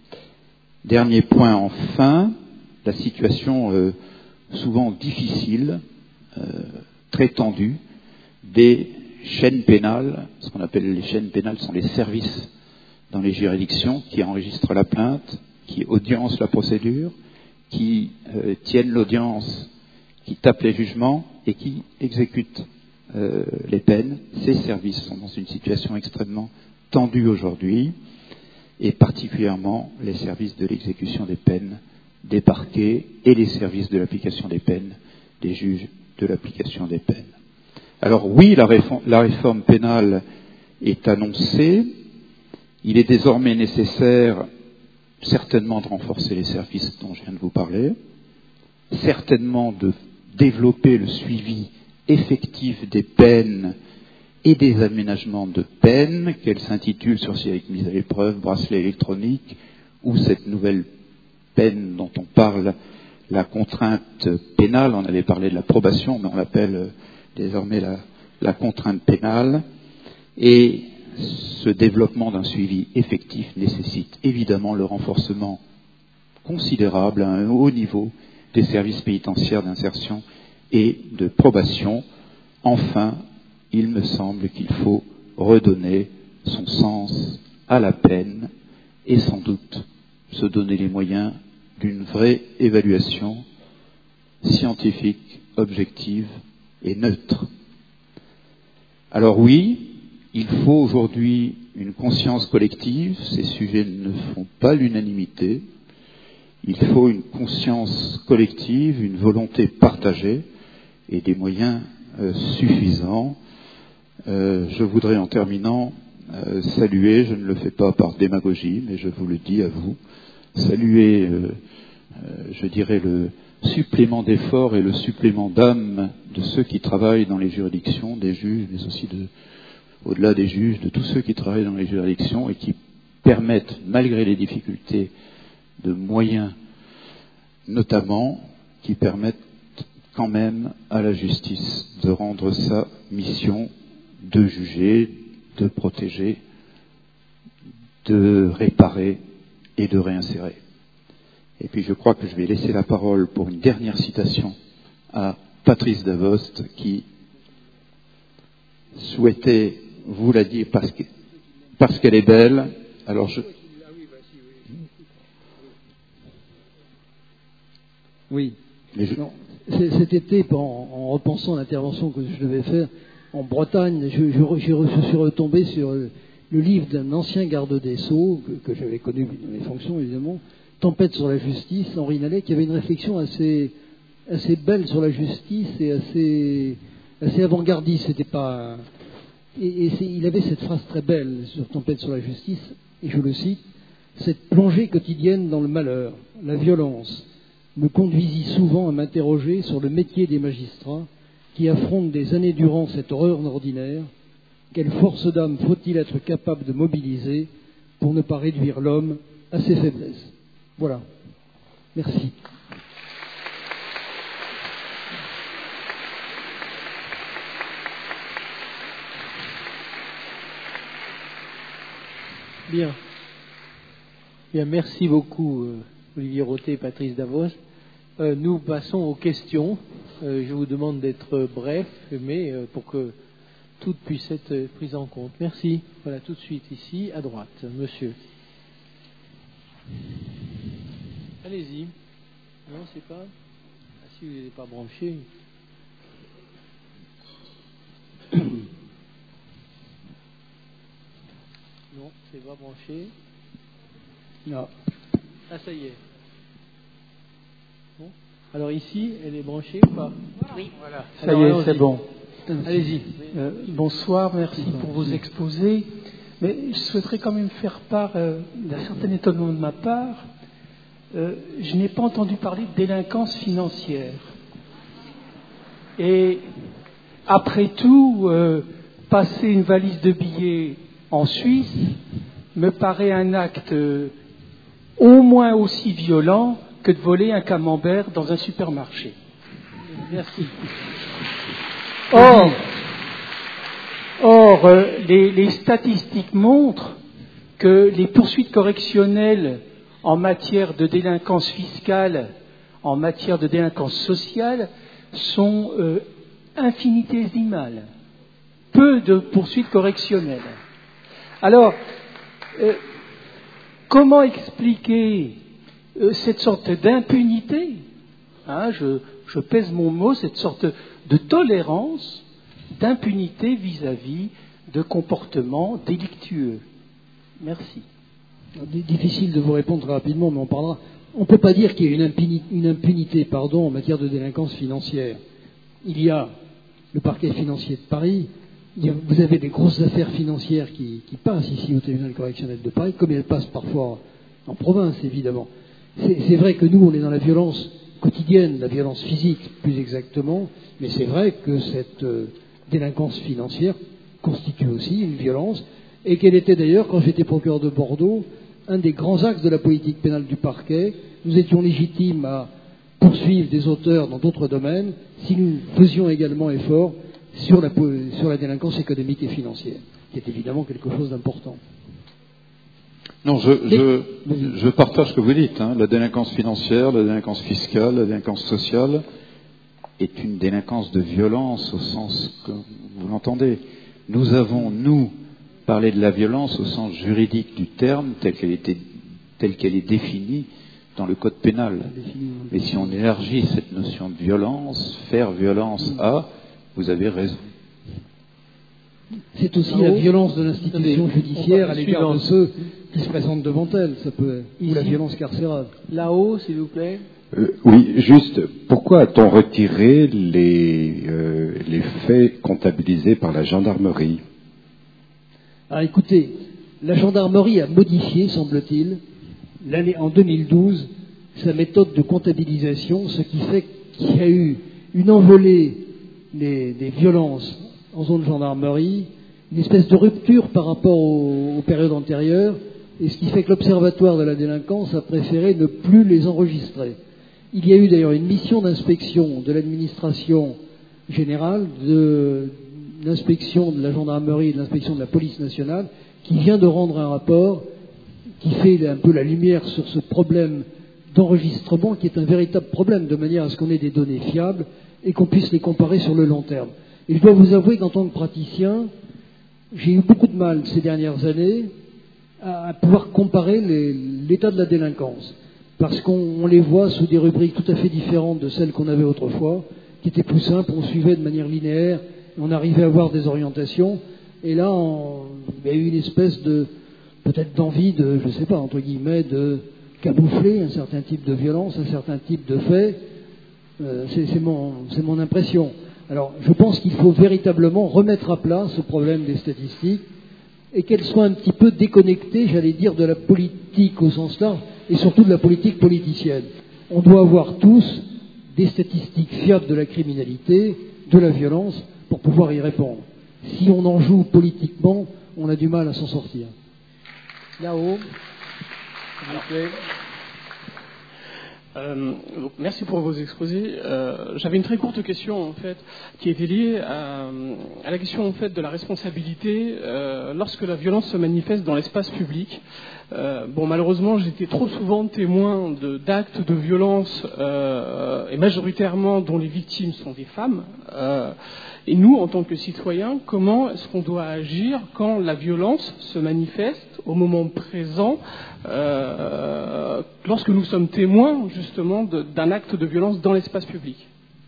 Speaker 3: Dernier point enfin, la situation euh, souvent difficile, euh, très tendue, des chaînes pénales. Ce qu'on appelle les chaînes pénales sont les services dans les juridictions qui enregistrent la plainte, qui audiencent la procédure, qui euh, tiennent l'audience, qui tapent les jugements et qui exécutent euh, les peines. Ces services sont dans une situation extrêmement tendue aujourd'hui, et particulièrement les services de l'exécution des peines des parquets et les services de l'application des peines des juges de l'application des peines. Alors oui, la réforme, la réforme pénale est annoncée. Il est désormais nécessaire certainement de renforcer les services dont je viens de vous parler, certainement de développer le suivi effectif des peines et des aménagements de peine, qu'elle s'intitule sursis avec mise à l'épreuve, bracelet électronique, ou cette nouvelle peine dont on parle, la contrainte pénale. On avait parlé de la probation, mais on l'appelle désormais la, la contrainte pénale. Et ce développement d'un suivi effectif nécessite évidemment le renforcement considérable à un haut niveau des services pénitentiaires d'insertion et de probation. Enfin, il me semble qu'il faut redonner son sens à la peine et sans doute se donner les moyens d'une vraie évaluation scientifique, objective et neutre. Alors oui, il faut aujourd'hui une conscience collective, ces sujets ne font pas l'unanimité, il faut une conscience collective, une volonté partagée et des moyens euh, suffisants. Euh, je voudrais en terminant euh, saluer, je ne le fais pas par démagogie, mais je vous le dis à vous, saluer, euh, euh, je dirais, le supplément d'effort et le supplément d'âme de ceux qui travaillent dans les juridictions, des juges, mais aussi de, au-delà des juges, de tous ceux qui travaillent dans les juridictions et qui permettent, malgré les difficultés de moyens, notamment, qui permettent quand même à la justice de rendre sa mission de juger, de protéger, de réparer et de réinsérer. Et puis je crois que je vais laisser la parole pour une dernière citation à Patrice Davost qui souhaitait vous la dire parce, que, parce qu'elle est belle. Alors je...
Speaker 2: Oui.
Speaker 3: Mais je...
Speaker 2: Non. Cet été, en, en repensant l'intervention que je devais faire en Bretagne, je, je, je, je suis retombé sur le livre d'un ancien garde des Sceaux, que, que j'avais connu dans mes fonctions évidemment, Tempête sur la justice, Henri Nallet, qui avait une réflexion assez, assez belle sur la justice et assez, assez avant-gardiste. C'était pas, et, et il avait cette phrase très belle sur Tempête sur la justice, et je le cite, cette plongée quotidienne dans le malheur, la violence, me conduisit souvent à m'interroger sur le métier des magistrats qui affrontent des années durant cette horreur ordinaire. Quelle force d'âme faut-il être capable de mobiliser pour ne pas réduire l'homme à ses faiblesses? Voilà. Merci.
Speaker 1: Bien. Bien, merci beaucoup, euh, Olivier Roté et Patrice Davost. Euh, nous passons aux questions. Euh, je vous demande d'être bref, mais euh, pour que toutes puissent être prises en compte. Merci. Voilà, tout de suite ici, à droite, monsieur. Allez-y. Non, c'est pas. Ah, si vous n'êtes pas branché. Non, c'est pas branché.
Speaker 2: Non.
Speaker 1: Ah, ça y est. Bon. Alors ici, elle est branchée ou pas?
Speaker 4: Oui.
Speaker 1: Voilà.
Speaker 4: Ça y est, c'est bon.
Speaker 1: Allez-y.
Speaker 4: Euh, bonsoir, merci pour vos exposés. Mais je souhaiterais quand même faire part euh, d'un certain étonnement de ma part. Euh, je n'ai pas entendu parler de délinquance financière. Et après tout, euh, passer une valise de billets en Suisse me paraît un acte euh, au moins aussi violent que de voler un camembert dans un supermarché.
Speaker 1: Merci.
Speaker 4: Or, or euh, les, les statistiques montrent que les poursuites correctionnelles en matière de délinquance fiscale, en matière de délinquance sociale, sont euh, infinitésimales. Peu de poursuites correctionnelles. Alors, euh, comment expliquer euh, cette sorte d'impunité, hein, je, je pèse mon mot, cette sorte de tolérance, d'impunité vis-à-vis de comportements délictueux? Merci.
Speaker 2: Difficile de vous répondre rapidement, mais on parlera. On ne peut pas dire qu'il y ait une impunité, une impunité pardon, en matière de délinquance financière. Il y a le parquet financier de Paris, vous avez des grosses affaires financières qui, qui passent ici au tribunal correctionnel de Paris, comme elles passent parfois en province, évidemment. C'est, c'est vrai que nous, on est dans la violence quotidienne, la violence physique plus exactement, mais c'est vrai que cette euh, délinquance financière constitue aussi une violence, et qu'elle était d'ailleurs, quand j'étais procureur de Bordeaux, un des grands axes de la politique pénale du parquet. Nous étions légitimes à poursuivre des auteurs dans d'autres domaines si nous faisions également effort sur la, sur la délinquance économique et financière, qui est évidemment quelque chose d'important.
Speaker 3: Non, je, je, je partage ce que vous dites. Hein. La délinquance financière, la délinquance fiscale, la délinquance sociale est une délinquance de violence au sens que vous l'entendez. Nous avons, nous, parlé de la violence au sens juridique du terme, tel qu'elle était telle qu'elle est définie dans le code pénal. Mais si on élargit cette notion de violence, faire violence à, vous avez raison.
Speaker 2: C'est aussi la violence de l'institution judiciaire à l'égard de ceux qui se présentent devant elle, ça peut être, ou la violence carcérale.
Speaker 1: Là-haut, s'il vous plaît.
Speaker 5: Euh, oui, juste, pourquoi a-t-on retiré les, euh, les faits comptabilisés par la gendarmerie?
Speaker 2: Alors écoutez, la gendarmerie a modifié, semble-t-il, l'année, en deux mille douze, sa méthode de comptabilisation, ce qui fait qu'il y a eu une envolée des, des violences en zone gendarmerie, une espèce de rupture par rapport aux, aux périodes antérieures, et ce qui fait que l'Observatoire de la délinquance a préféré ne plus les enregistrer. Il y a eu d'ailleurs une mission d'inspection de l'administration générale, de l'inspection de la gendarmerie et de l'inspection de la police nationale, qui vient de rendre un rapport qui fait un peu la lumière sur ce problème d'enregistrement, qui est un véritable problème, de manière à ce qu'on ait des données fiables et qu'on puisse les comparer sur le long terme. Et je dois vous avouer qu'en tant que praticien, j'ai eu beaucoup de mal ces dernières années à, à pouvoir comparer les, l'état de la délinquance, parce qu'on on les voit sous des rubriques tout à fait différentes de celles qu'on avait autrefois, qui étaient plus simples, on suivait de manière linéaire, on arrivait à avoir des orientations, et là, on, il y a eu une espèce de, peut-être d'envie de, je ne sais pas, entre guillemets, de camoufler un certain type de violence, un certain type de fait. Euh, c'est, c'est, mon, c'est mon impression. Alors, je pense qu'il faut véritablement remettre à plat ce problème des statistiques et qu'elles soient un petit peu déconnectées, j'allais dire, de la politique au sens large et surtout de la politique politicienne. On doit avoir tous des statistiques fiables de la criminalité, de la violence, pour pouvoir y répondre. Si on en joue politiquement, on a du mal à s'en sortir.
Speaker 1: Là-haut, s'il vous plaît.
Speaker 6: Euh, donc, merci pour vos exposés. Euh, j'avais une très courte question en fait, qui était liée à, à la question en fait de la responsabilité euh, lorsque la violence se manifeste dans l'espace public. Euh, bon, malheureusement, j'étais trop souvent témoin de, d'actes de violence euh, et majoritairement dont les victimes sont des femmes. Euh, et nous, en tant que citoyens, comment est-ce qu'on doit agir quand la violence se manifeste au moment présent, euh, lorsque nous sommes témoins justement de, d'un acte de violence dans l'espace public?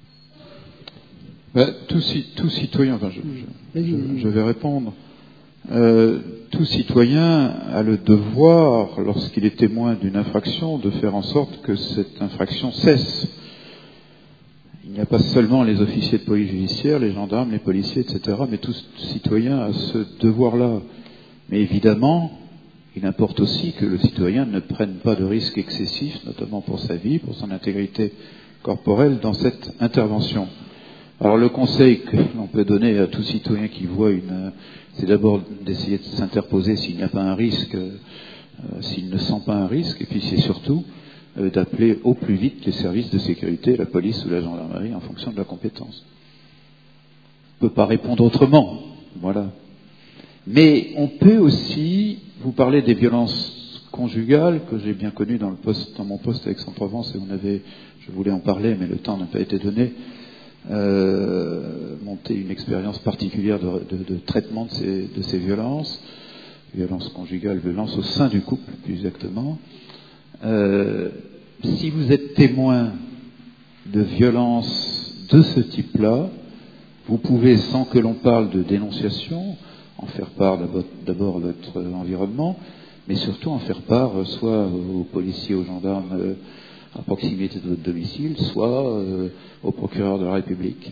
Speaker 3: Ben, tout, tout citoyen, enfin, je, je, je, je vais répondre. Euh, tout citoyen a le devoir, lorsqu'il est témoin d'une infraction, de faire en sorte que cette infraction cesse. Il n'y a pas seulement les officiers de police judiciaire, les gendarmes, les policiers, et cetera, mais tout citoyen a ce devoir-là. Mais évidemment, il importe aussi que le citoyen ne prenne pas de risques excessifs, notamment pour sa vie, pour son intégrité corporelle, dans cette intervention. Alors le conseil que l'on peut donner à tout citoyen qui voit une... c'est d'abord d'essayer de s'interposer s'il n'y a pas un risque, euh, s'il ne sent pas un risque, et puis c'est surtout euh, d'appeler au plus vite les services de sécurité, la police ou la gendarmerie, en fonction de la compétence. On ne peut pas répondre autrement, voilà. Mais on peut aussi, vous parler des violences conjugales, que j'ai bien connues dans, le poste, dans mon poste à Aix-en-Provence, et on avait, je voulais en parler, mais le temps n'a pas été donné, euh, monter une expérience particulière de, de, de traitement de ces, de ces violences, violences conjugales, violences au sein du couple, plus exactement. Euh, si vous êtes témoin de violences de ce type-là, vous pouvez, sans que l'on parle de dénonciation, en faire part d'abord à votre environnement, mais surtout en faire part soit aux policiers, aux gendarmes à proximité de votre domicile, soit au procureur de la République.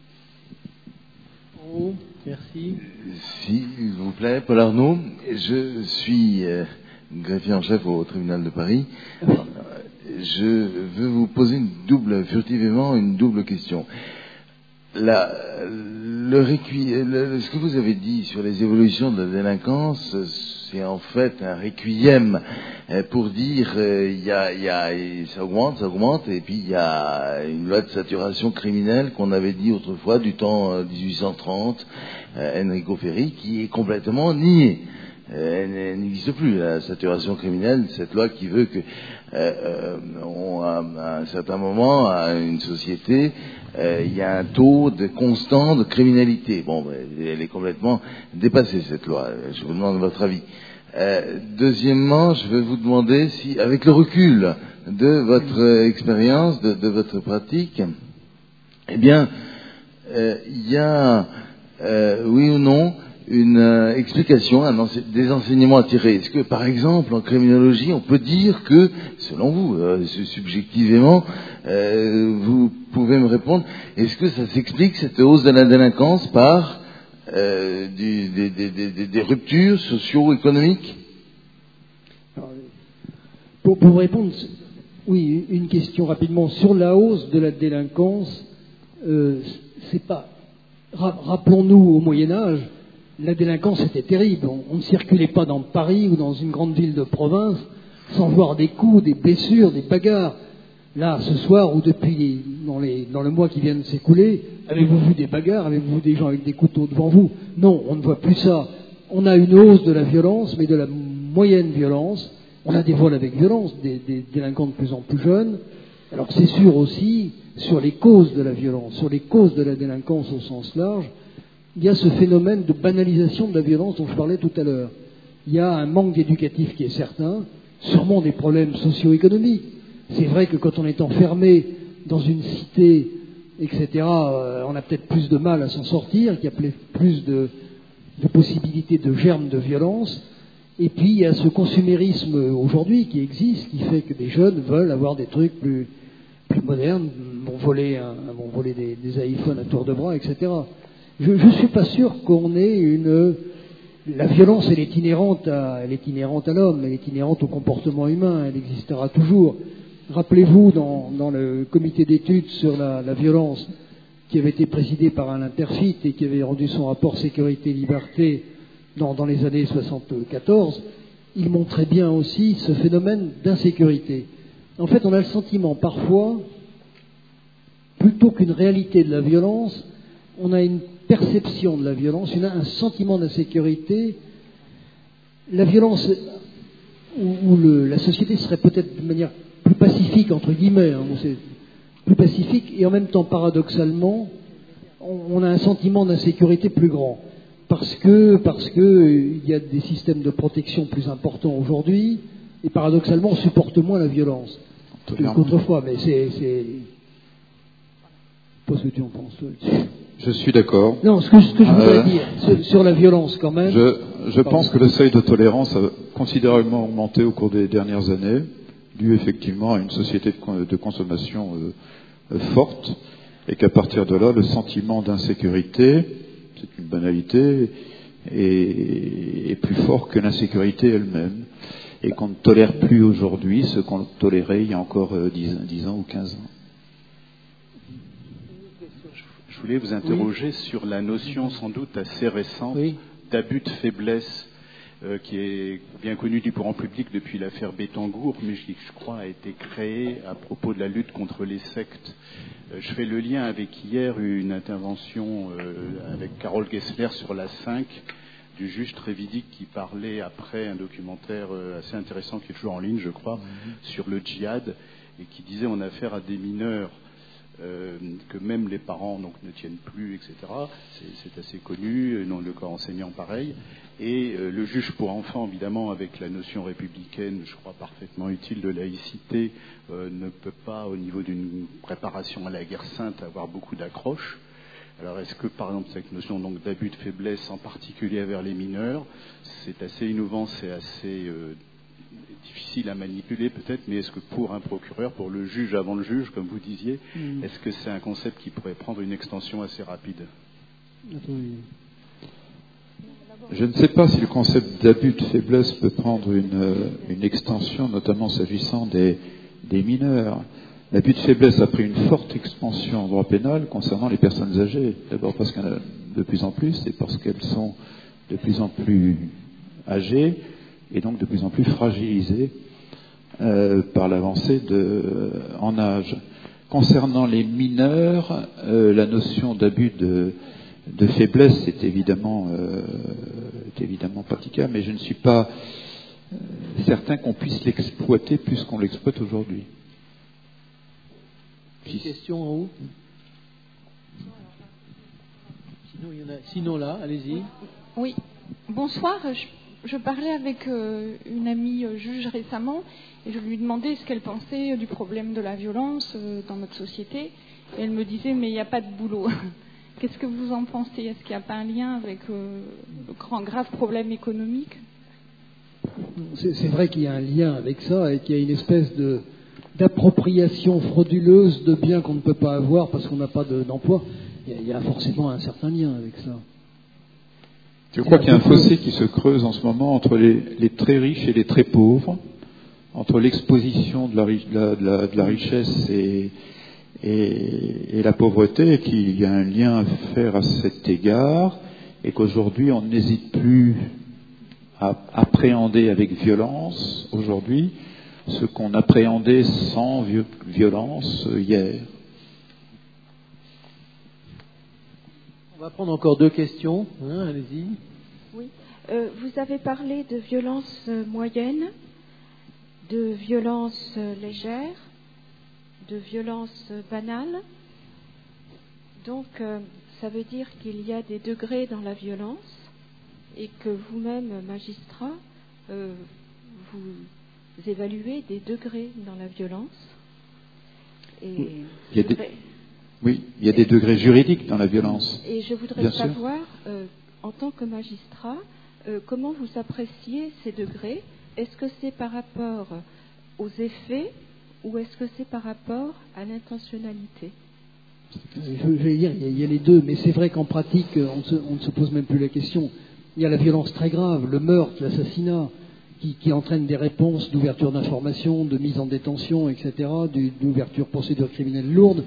Speaker 1: Oh, merci.
Speaker 7: S'il vous plaît, Paul Arnaud, je suis euh, greffier en chef au tribunal de Paris. Je veux vous poser une double, furtivement, une double question. La, le, le, ce que vous avez dit sur les évolutions de la délinquance, c'est en fait un requiem pour dire il y a, il y a, ça augmente, ça augmente, et puis il y a une loi de saturation criminelle qu'on avait dit autrefois du temps dix-huit cent trente, Enrico Ferri, qui est complètement niée. Elle n'existe plus, la saturation criminelle, cette loi qui veut que euh, on, à, à un certain moment, à une société, euh, il y a un taux de constant de criminalité. Bon, elle est complètement dépassée, cette loi. Je vous demande votre avis. Euh, deuxièmement, je vais vous demander si, avec le recul de votre euh, expérience, de, de votre pratique, eh bien, euh, il y a, euh, oui ou non, une euh, explication, un ense- des enseignements à tirer. Est-ce que, par exemple, en criminologie, on peut dire que, selon vous, euh, subjectivement, euh, vous pouvez me répondre, est-ce que ça s'explique, cette hausse de la délinquance, par euh, du, des, des, des, des ruptures socio-économiques?
Speaker 2: Alors, Pour, pour répondre, oui, une question rapidement sur la hausse de la délinquance. Euh, c'est pas. ra- Rappelons-nous au Moyen Âge, la délinquance était terrible. On, on ne circulait pas dans Paris ou dans une grande ville de province sans voir des coups, des blessures, des bagarres. Là, ce soir ou depuis les- dans, les, dans le mois qui vient de s'écouler, avez-vous vu des bagarres? Avez-vous vu des gens avec des couteaux devant vous? Non, on ne voit plus ça. On a une hausse de la violence, mais de la moyenne violence. On a des vols avec violence, des, des délinquants de plus en plus jeunes. Alors c'est sûr aussi, sur les causes de la violence, sur les causes de la délinquance au sens large, il y a ce phénomène de banalisation de la violence dont je parlais tout à l'heure. Il y a un manque éducatif qui est certain, sûrement des problèmes socio-économiques. C'est vrai que quand on est enfermé dans une cité, et cetera, euh, on a peut-être plus de mal à s'en sortir, qu'il y a peut-être plus de, de possibilités de germes de violence. Et puis il y a ce consumérisme aujourd'hui qui existe, qui fait que des jeunes veulent avoir des trucs plus, plus modernes, vont voler, un, vont voler des, des iPhones à tour de bras, et cetera. Je ne suis pas sûr qu'on ait une... La violence, elle est inhérente à, elle est inhérente à l'homme, elle est inhérente au comportement humain, elle existera toujours. Rappelez-vous, dans, dans le comité d'études sur la, la violence, qui avait été présidé par un interfit et qui avait rendu son rapport Sécurité-Liberté dans, dans les années soixante-quatorze, il montrait bien aussi ce phénomène d'insécurité. En fait, on a le sentiment, parfois, plutôt qu'une réalité de la violence, on a une perception de la violence, une, un sentiment d'insécurité. La violence, où, où le, la société serait peut-être de manière plus pacifique, entre guillemets, hein, c'est plus pacifique, et en même temps, paradoxalement, on, on a un sentiment d'insécurité plus grand. Parce que, parce que euh, il y a des systèmes de protection plus importants aujourd'hui, et paradoxalement, on supporte moins la violence qu'autrefois. Mais c'est, c'est... Pas ce que tu en penses, toi, là-dessus.
Speaker 3: Je suis d'accord.
Speaker 2: Non, ce que, ce que je voudrais
Speaker 3: Euh,
Speaker 2: dire sur, sur la violence, quand même.
Speaker 3: Je, je
Speaker 2: Pardon.
Speaker 3: pense que le seuil de tolérance a considérablement augmenté au cours des dernières années, dû effectivement à une société de, con- de consommation euh, euh, forte, et qu'à partir de là, le sentiment d'insécurité, c'est une banalité, est, est plus fort que l'insécurité elle-même, et qu'on ne tolère plus aujourd'hui ce qu'on tolérait il y a encore euh, dix ans ou quinze ans.
Speaker 8: Je voulais vous interroger oui. sur la notion sans doute assez récente oui. d'abus de faiblesse euh, qui est bien connue du grand public depuis l'affaire Bettencourt, mais je, je crois a été créée à propos de la lutte contre les sectes. Euh, je fais le lien avec hier une intervention euh, avec Carole Gessler sur la cinq du juge Trévidic qui parlait après un documentaire euh, assez intéressant qui est toujours en ligne, je crois, mm-hmm. sur le djihad et qui disait on a affaire à des mineurs Euh, que même les parents donc, ne tiennent plus, et cetera. C'est, c'est assez connu, dans le corps enseignant pareil. Et euh, le juge pour enfants, évidemment, avec la notion républicaine, je crois parfaitement utile de laïcité, euh, ne peut pas, au niveau d'une préparation à la guerre sainte, avoir beaucoup d'accroche. Alors est-ce que, par exemple, cette notion donc, d'abus de faiblesse, en particulier vers les mineurs, c'est assez innovant, c'est assez... Euh, difficile à manipuler peut-être, mais est-ce que pour un procureur, pour le juge avant le juge, comme vous disiez, mmh. est-ce que c'est un concept qui pourrait prendre une extension assez rapide ?
Speaker 3: Je ne sais pas si le concept d'abus de faiblesse peut prendre une, une extension, notamment s'agissant des, des mineurs. L'abus de faiblesse a pris une forte expansion en droit pénal concernant les personnes âgées. D'abord parce qu'il y en a de plus en plus, et parce qu'elles sont de plus en plus âgées, et donc de plus en plus fragilisé euh, par l'avancée de, euh, en âge. Concernant les mineurs, euh, la notion d'abus de, de faiblesse est évidemment, euh, est évidemment praticable, mais je ne suis pas euh, certain qu'on puisse l'exploiter plus qu'on l'exploite aujourd'hui.
Speaker 1: Une question en haut ? Sinon, il y en a, sinon là, allez-y.
Speaker 9: Oui, bonsoir. Je... je parlais avec euh, une amie euh, juge récemment et je lui demandais ce qu'elle pensait du problème de la violence euh, dans notre société. Et elle me disait, mais il n'y a pas de boulot. Qu'est-ce que vous en pensez? Est-ce qu'il n'y a pas un lien avec euh, le grand, grave problème économique?
Speaker 2: C'est, c'est vrai qu'il y a un lien avec ça et qu'il y a une espèce de, d'appropriation frauduleuse de biens qu'on ne peut pas avoir parce qu'on n'a pas de, d'emploi. Il y, a, il y a forcément un certain lien avec ça.
Speaker 3: Je crois qu'il y a un fossé qui se creuse en ce moment entre les, les très riches et les très pauvres, entre l'exposition de la, de la, de la, de la richesse et, et, et la pauvreté, et qu'il y a un lien à faire à cet égard, et qu'aujourd'hui on n'hésite plus à appréhender avec violence, aujourd'hui, ce qu'on appréhendait sans violence hier.
Speaker 1: On va prendre encore deux questions. Hein, allez-y.
Speaker 10: Oui. Euh, vous avez parlé de violence euh, moyenne, de violence euh, légère, de violence euh, banale. Donc, euh, ça veut dire qu'il y a des degrés dans la violence et que vous-même, magistrat, euh, vous évaluez des degrés dans la violence. Et
Speaker 3: il y a des... Oui, il y a des degrés juridiques dans la violence.
Speaker 10: Et je voudrais
Speaker 3: Bien
Speaker 10: savoir, euh, en tant que magistrat, euh, comment vous appréciez ces degrés? Est-ce que c'est par rapport aux effets ou est-ce que c'est par rapport à l'intentionnalité?
Speaker 2: Je vais dire, il y a les deux, mais c'est vrai qu'en pratique, on ne se, on ne se pose même plus la question. Il y a la violence très grave, le meurtre, l'assassinat, qui, qui entraîne des réponses d'ouverture d'information, de mise en détention, et cetera, d'ouverture procédure criminelle lourde.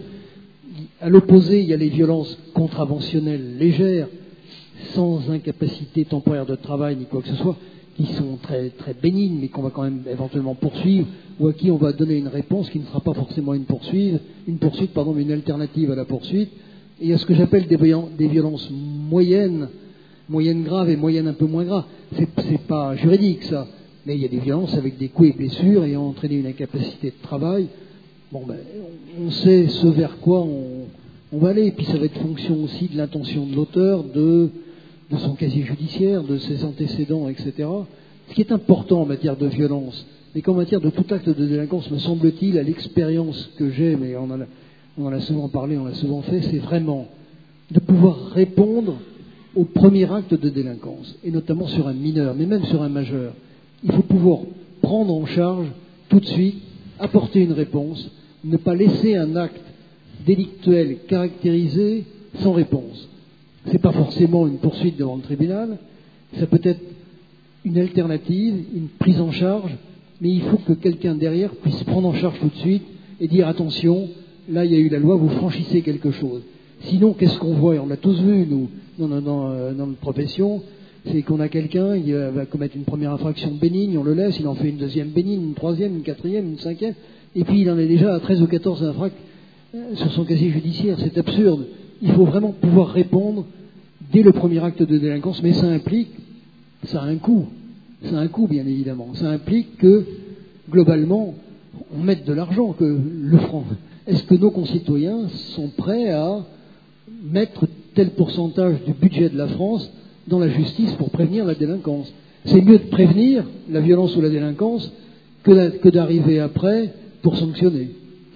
Speaker 2: À l'opposé, il y a les violences contraventionnelles légères, sans incapacité temporaire de travail ni quoi que ce soit, qui sont très, très bénignes, mais qu'on va quand même éventuellement poursuivre, ou à qui on va donner une réponse qui ne sera pas forcément une poursuite, une poursuite, pardon, mais une alternative à la poursuite. Et il y a ce que j'appelle des, des violences moyennes, moyennes graves et moyennes un peu moins graves. C'est, c'est pas juridique, ça, mais il y a des violences avec des coups et blessures ayant entraîné une incapacité de travail. Bon, ben, on sait ce vers quoi on, on va aller, et puis ça va être fonction aussi de l'intention de l'auteur, de, de son casier judiciaire, de ses antécédents, et cetera. Ce qui est important en matière de violence, mais qu'en matière de tout acte de délinquance, me semble-t-il, à l'expérience que j'ai, mais on en a, on en a souvent parlé, on l'a souvent fait, c'est vraiment de pouvoir répondre au premier acte de délinquance, et notamment sur un mineur, mais même sur un majeur. Il faut pouvoir prendre en charge tout de suite, apporter une réponse, ne pas laisser un acte délictuel caractérisé sans réponse. Ce n'est pas forcément une poursuite devant le tribunal, ça peut être une alternative, une prise en charge, mais il faut que quelqu'un derrière puisse prendre en charge tout de suite et dire attention, là il y a eu la loi, vous franchissez quelque chose. Sinon, qu'est-ce qu'on voit, et on l'a tous vu, nous, dans, dans, dans, dans notre profession, c'est qu'on a quelqu'un, il va commettre une première infraction bénigne, on le laisse, il en fait une deuxième bénigne, une troisième, une quatrième, une cinquième, et puis il en est déjà à treize ou quatorze infractions sur son casier judiciaire. C'est absurde. Il faut vraiment pouvoir répondre dès le premier acte de délinquance, mais ça implique, ça a un coût, ça a un coût bien évidemment, ça implique que, globalement, on mette de l'argent, que le franc. Est-ce que nos concitoyens sont prêts à mettre tel pourcentage du budget de la France dans la justice pour prévenir la délinquance? C'est mieux de prévenir la violence ou la délinquance que, que d'arriver après pour sanctionner.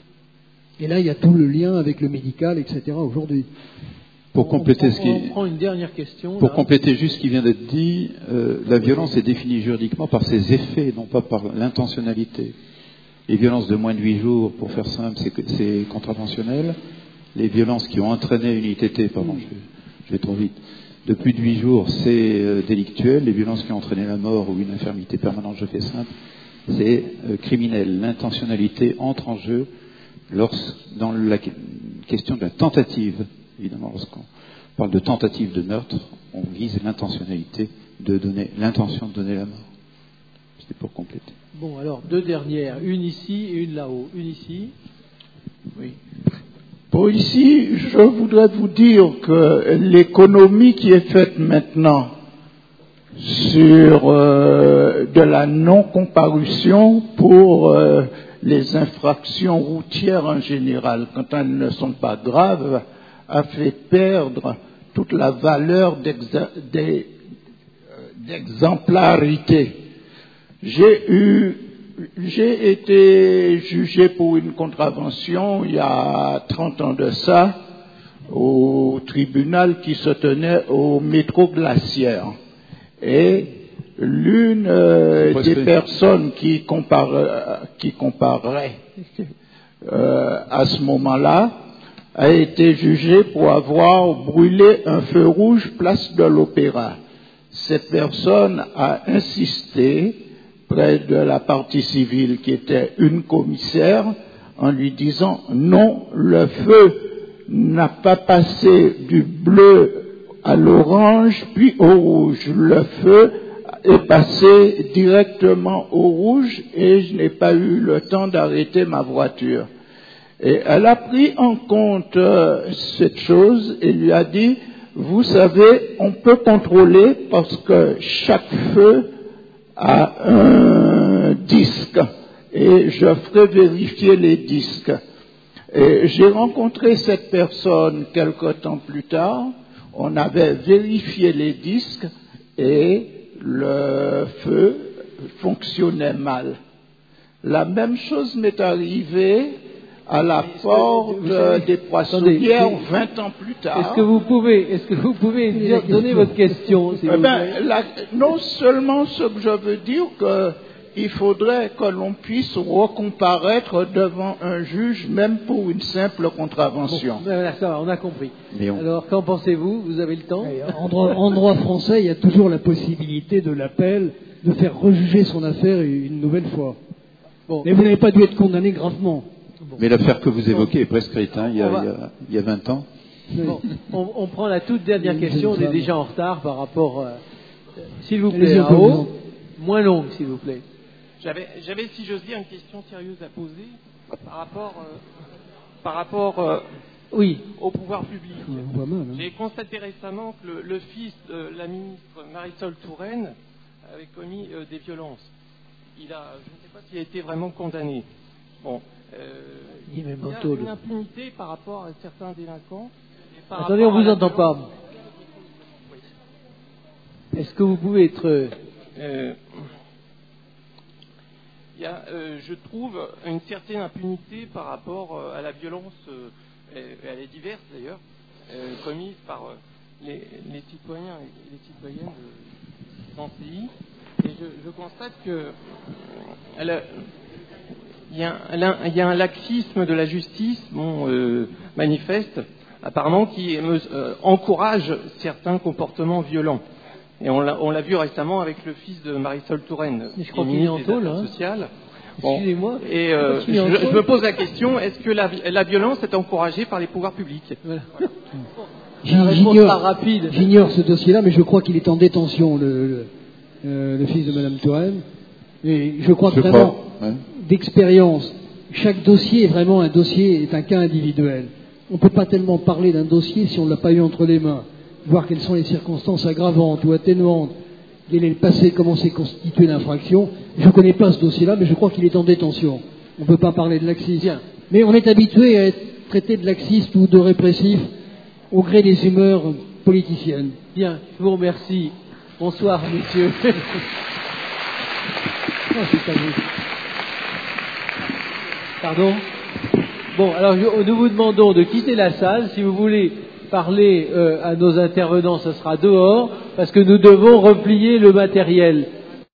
Speaker 2: Et là, il y a tout le lien avec le médical, et cetera aujourd'hui.
Speaker 3: Pour
Speaker 1: on
Speaker 3: compléter
Speaker 1: prend,
Speaker 3: ce qui,
Speaker 1: on prend une dernière question.
Speaker 3: Pour
Speaker 1: là.
Speaker 3: compléter juste ce qui vient d'être dit, euh, la violence est définie juridiquement par ses effets, non pas par l'intentionnalité. Les violences de moins de huit jours, pour faire simple, c'est, c'est contraventionnel. Les violences qui ont entraîné une I T T, pardon, je, je vais trop vite, de plus de huit jours, c'est euh, délictuel. Les violences qui ont entraîné la mort ou une infirmité permanente, je fais simple, c'est euh, criminel. L'intentionnalité entre en jeu lorsque, dans la question de la tentative. Évidemment, lorsqu'on parle de tentative de meurtre, on vise l'intentionnalité de donner, l'intention de donner la mort. C'était pour compléter.
Speaker 1: Bon, alors, deux dernières. Une ici et une là-haut. Une ici. Oui.
Speaker 11: Pour ici, je voudrais vous dire que l'économie qui est faite maintenant sur euh, de la non-comparution pour euh, les infractions routières en général, quand elles ne sont pas graves, a fait perdre toute la valeur des, d'exemplarité. J'ai eu, j'ai été jugé pour une contravention il y a trente ans de ça, au tribunal qui se tenait au métro Glacière. Et l'une euh, des personnes qui, compare, qui comparait euh, à ce moment-là a été jugée pour avoir brûlé un feu rouge place de l'Opéra. Cette personne a insisté près de la partie civile qui était une commissaire en lui disant non, le feu n'a pas passé du bleu à l'orange puis au rouge. Le feu est passé directement au rouge et je n'ai pas eu le temps d'arrêter ma voiture. Et elle a pris en compte euh, cette chose et lui a dit, vous savez, on peut contrôler parce que chaque feu a un disque et je ferai vérifier les disques. Et j'ai rencontré cette personne quelque temps plus tard, on avait vérifié les disques et le feu fonctionnait mal. La même chose m'est arrivée à la porte des Poissonnières vingt ans plus tard.
Speaker 1: Est-ce que vous pouvez, est-ce que vous pouvez dire, donner votre question, s'il
Speaker 11: eh
Speaker 1: vous
Speaker 11: ben,
Speaker 1: plaît?
Speaker 11: la, non seulement ce que je veux dire que il faudrait que l'on puisse recomparaître devant un juge, même pour une simple contravention.
Speaker 1: Bon, ben, ça va, on a compris.
Speaker 2: On...
Speaker 1: Alors, qu'en pensez-vous? Vous avez le temps?
Speaker 2: En droit, en droit français, il y a toujours la possibilité de l'appel, de faire rejuger son affaire une nouvelle fois. Bon. Mais vous n'avez pas dû être condamné gravement.
Speaker 3: Bon. Mais l'affaire que vous évoquez est prescrite, hein, il, y a,
Speaker 1: va...
Speaker 3: il, y a, il y a vingt ans.
Speaker 1: Bon, on, on prend la toute dernière question, on est déjà en retard par rapport... Euh, s'il vous plaît, en haut, moins longue, s'il vous plaît.
Speaker 12: J'avais, j'avais, si j'ose dire, une question sérieuse à poser par rapport, euh, par rapport euh,
Speaker 1: oui.
Speaker 12: au pouvoir public.
Speaker 2: Mal, hein.
Speaker 12: J'ai constaté récemment que le, le fils de la ministre Marisol Touraine avait commis euh, des violences. Il a, je ne sais pas s'il a été vraiment condamné. Bon, euh, il y a une impunité par rapport à certains délinquants. Par
Speaker 1: Attendez, on ne vous entend pas. Est-ce que vous pouvez être...
Speaker 12: Euh, Il y a, euh, je trouve, une certaine impunité par rapport euh, à la violence, euh, et elle est diverse d'ailleurs, euh, commise par euh, les, les citoyens et les citoyennes de ce pays. Et je, je constate que euh, elle a, il, y a un, il y a un laxisme de la justice, bon, euh, manifeste, apparemment, qui euh, encourage certains comportements violents. Et on l'a, on l'a vu récemment avec le fils de Marisol Touraine,
Speaker 1: je crois qu'il est en tôle, hein.
Speaker 12: Sociale. Bon.
Speaker 1: Excusez-moi.
Speaker 12: Et euh, je, je me pose la question, est-ce que la, la violence est encouragée par les pouvoirs publics? Voilà.
Speaker 1: Voilà.
Speaker 2: J'ignore,
Speaker 1: rapide.
Speaker 2: J'ignore ce dossier-là, mais je crois qu'il est en détention, le, le, euh, le fils de Madame Touraine. Et je crois
Speaker 3: je
Speaker 2: vraiment,
Speaker 3: crois, ouais.
Speaker 2: d'expérience, chaque dossier est vraiment un dossier, est un cas individuel. On ne peut pas tellement parler d'un dossier si on ne l'a pas eu entre les mains. Voir quelles sont les circonstances aggravantes ou atténuantes, quel est le passé, comment s'est constituée l'infraction. Je ne connais pas ce dossier-là, mais je crois qu'il est en détention. On ne peut pas parler de laxisme. Bien. Mais on est habitué à être traité de laxiste ou de répressif au gré des humeurs politiciennes.
Speaker 1: Bien, je vous remercie. Bonsoir, messieurs.
Speaker 2: Oh, c'est à vous.
Speaker 1: Pardon? Bon, alors je, nous vous demandons de quitter la salle. Si vous voulez parler euh, à nos intervenants, ce sera dehors, parce que nous devons replier le matériel.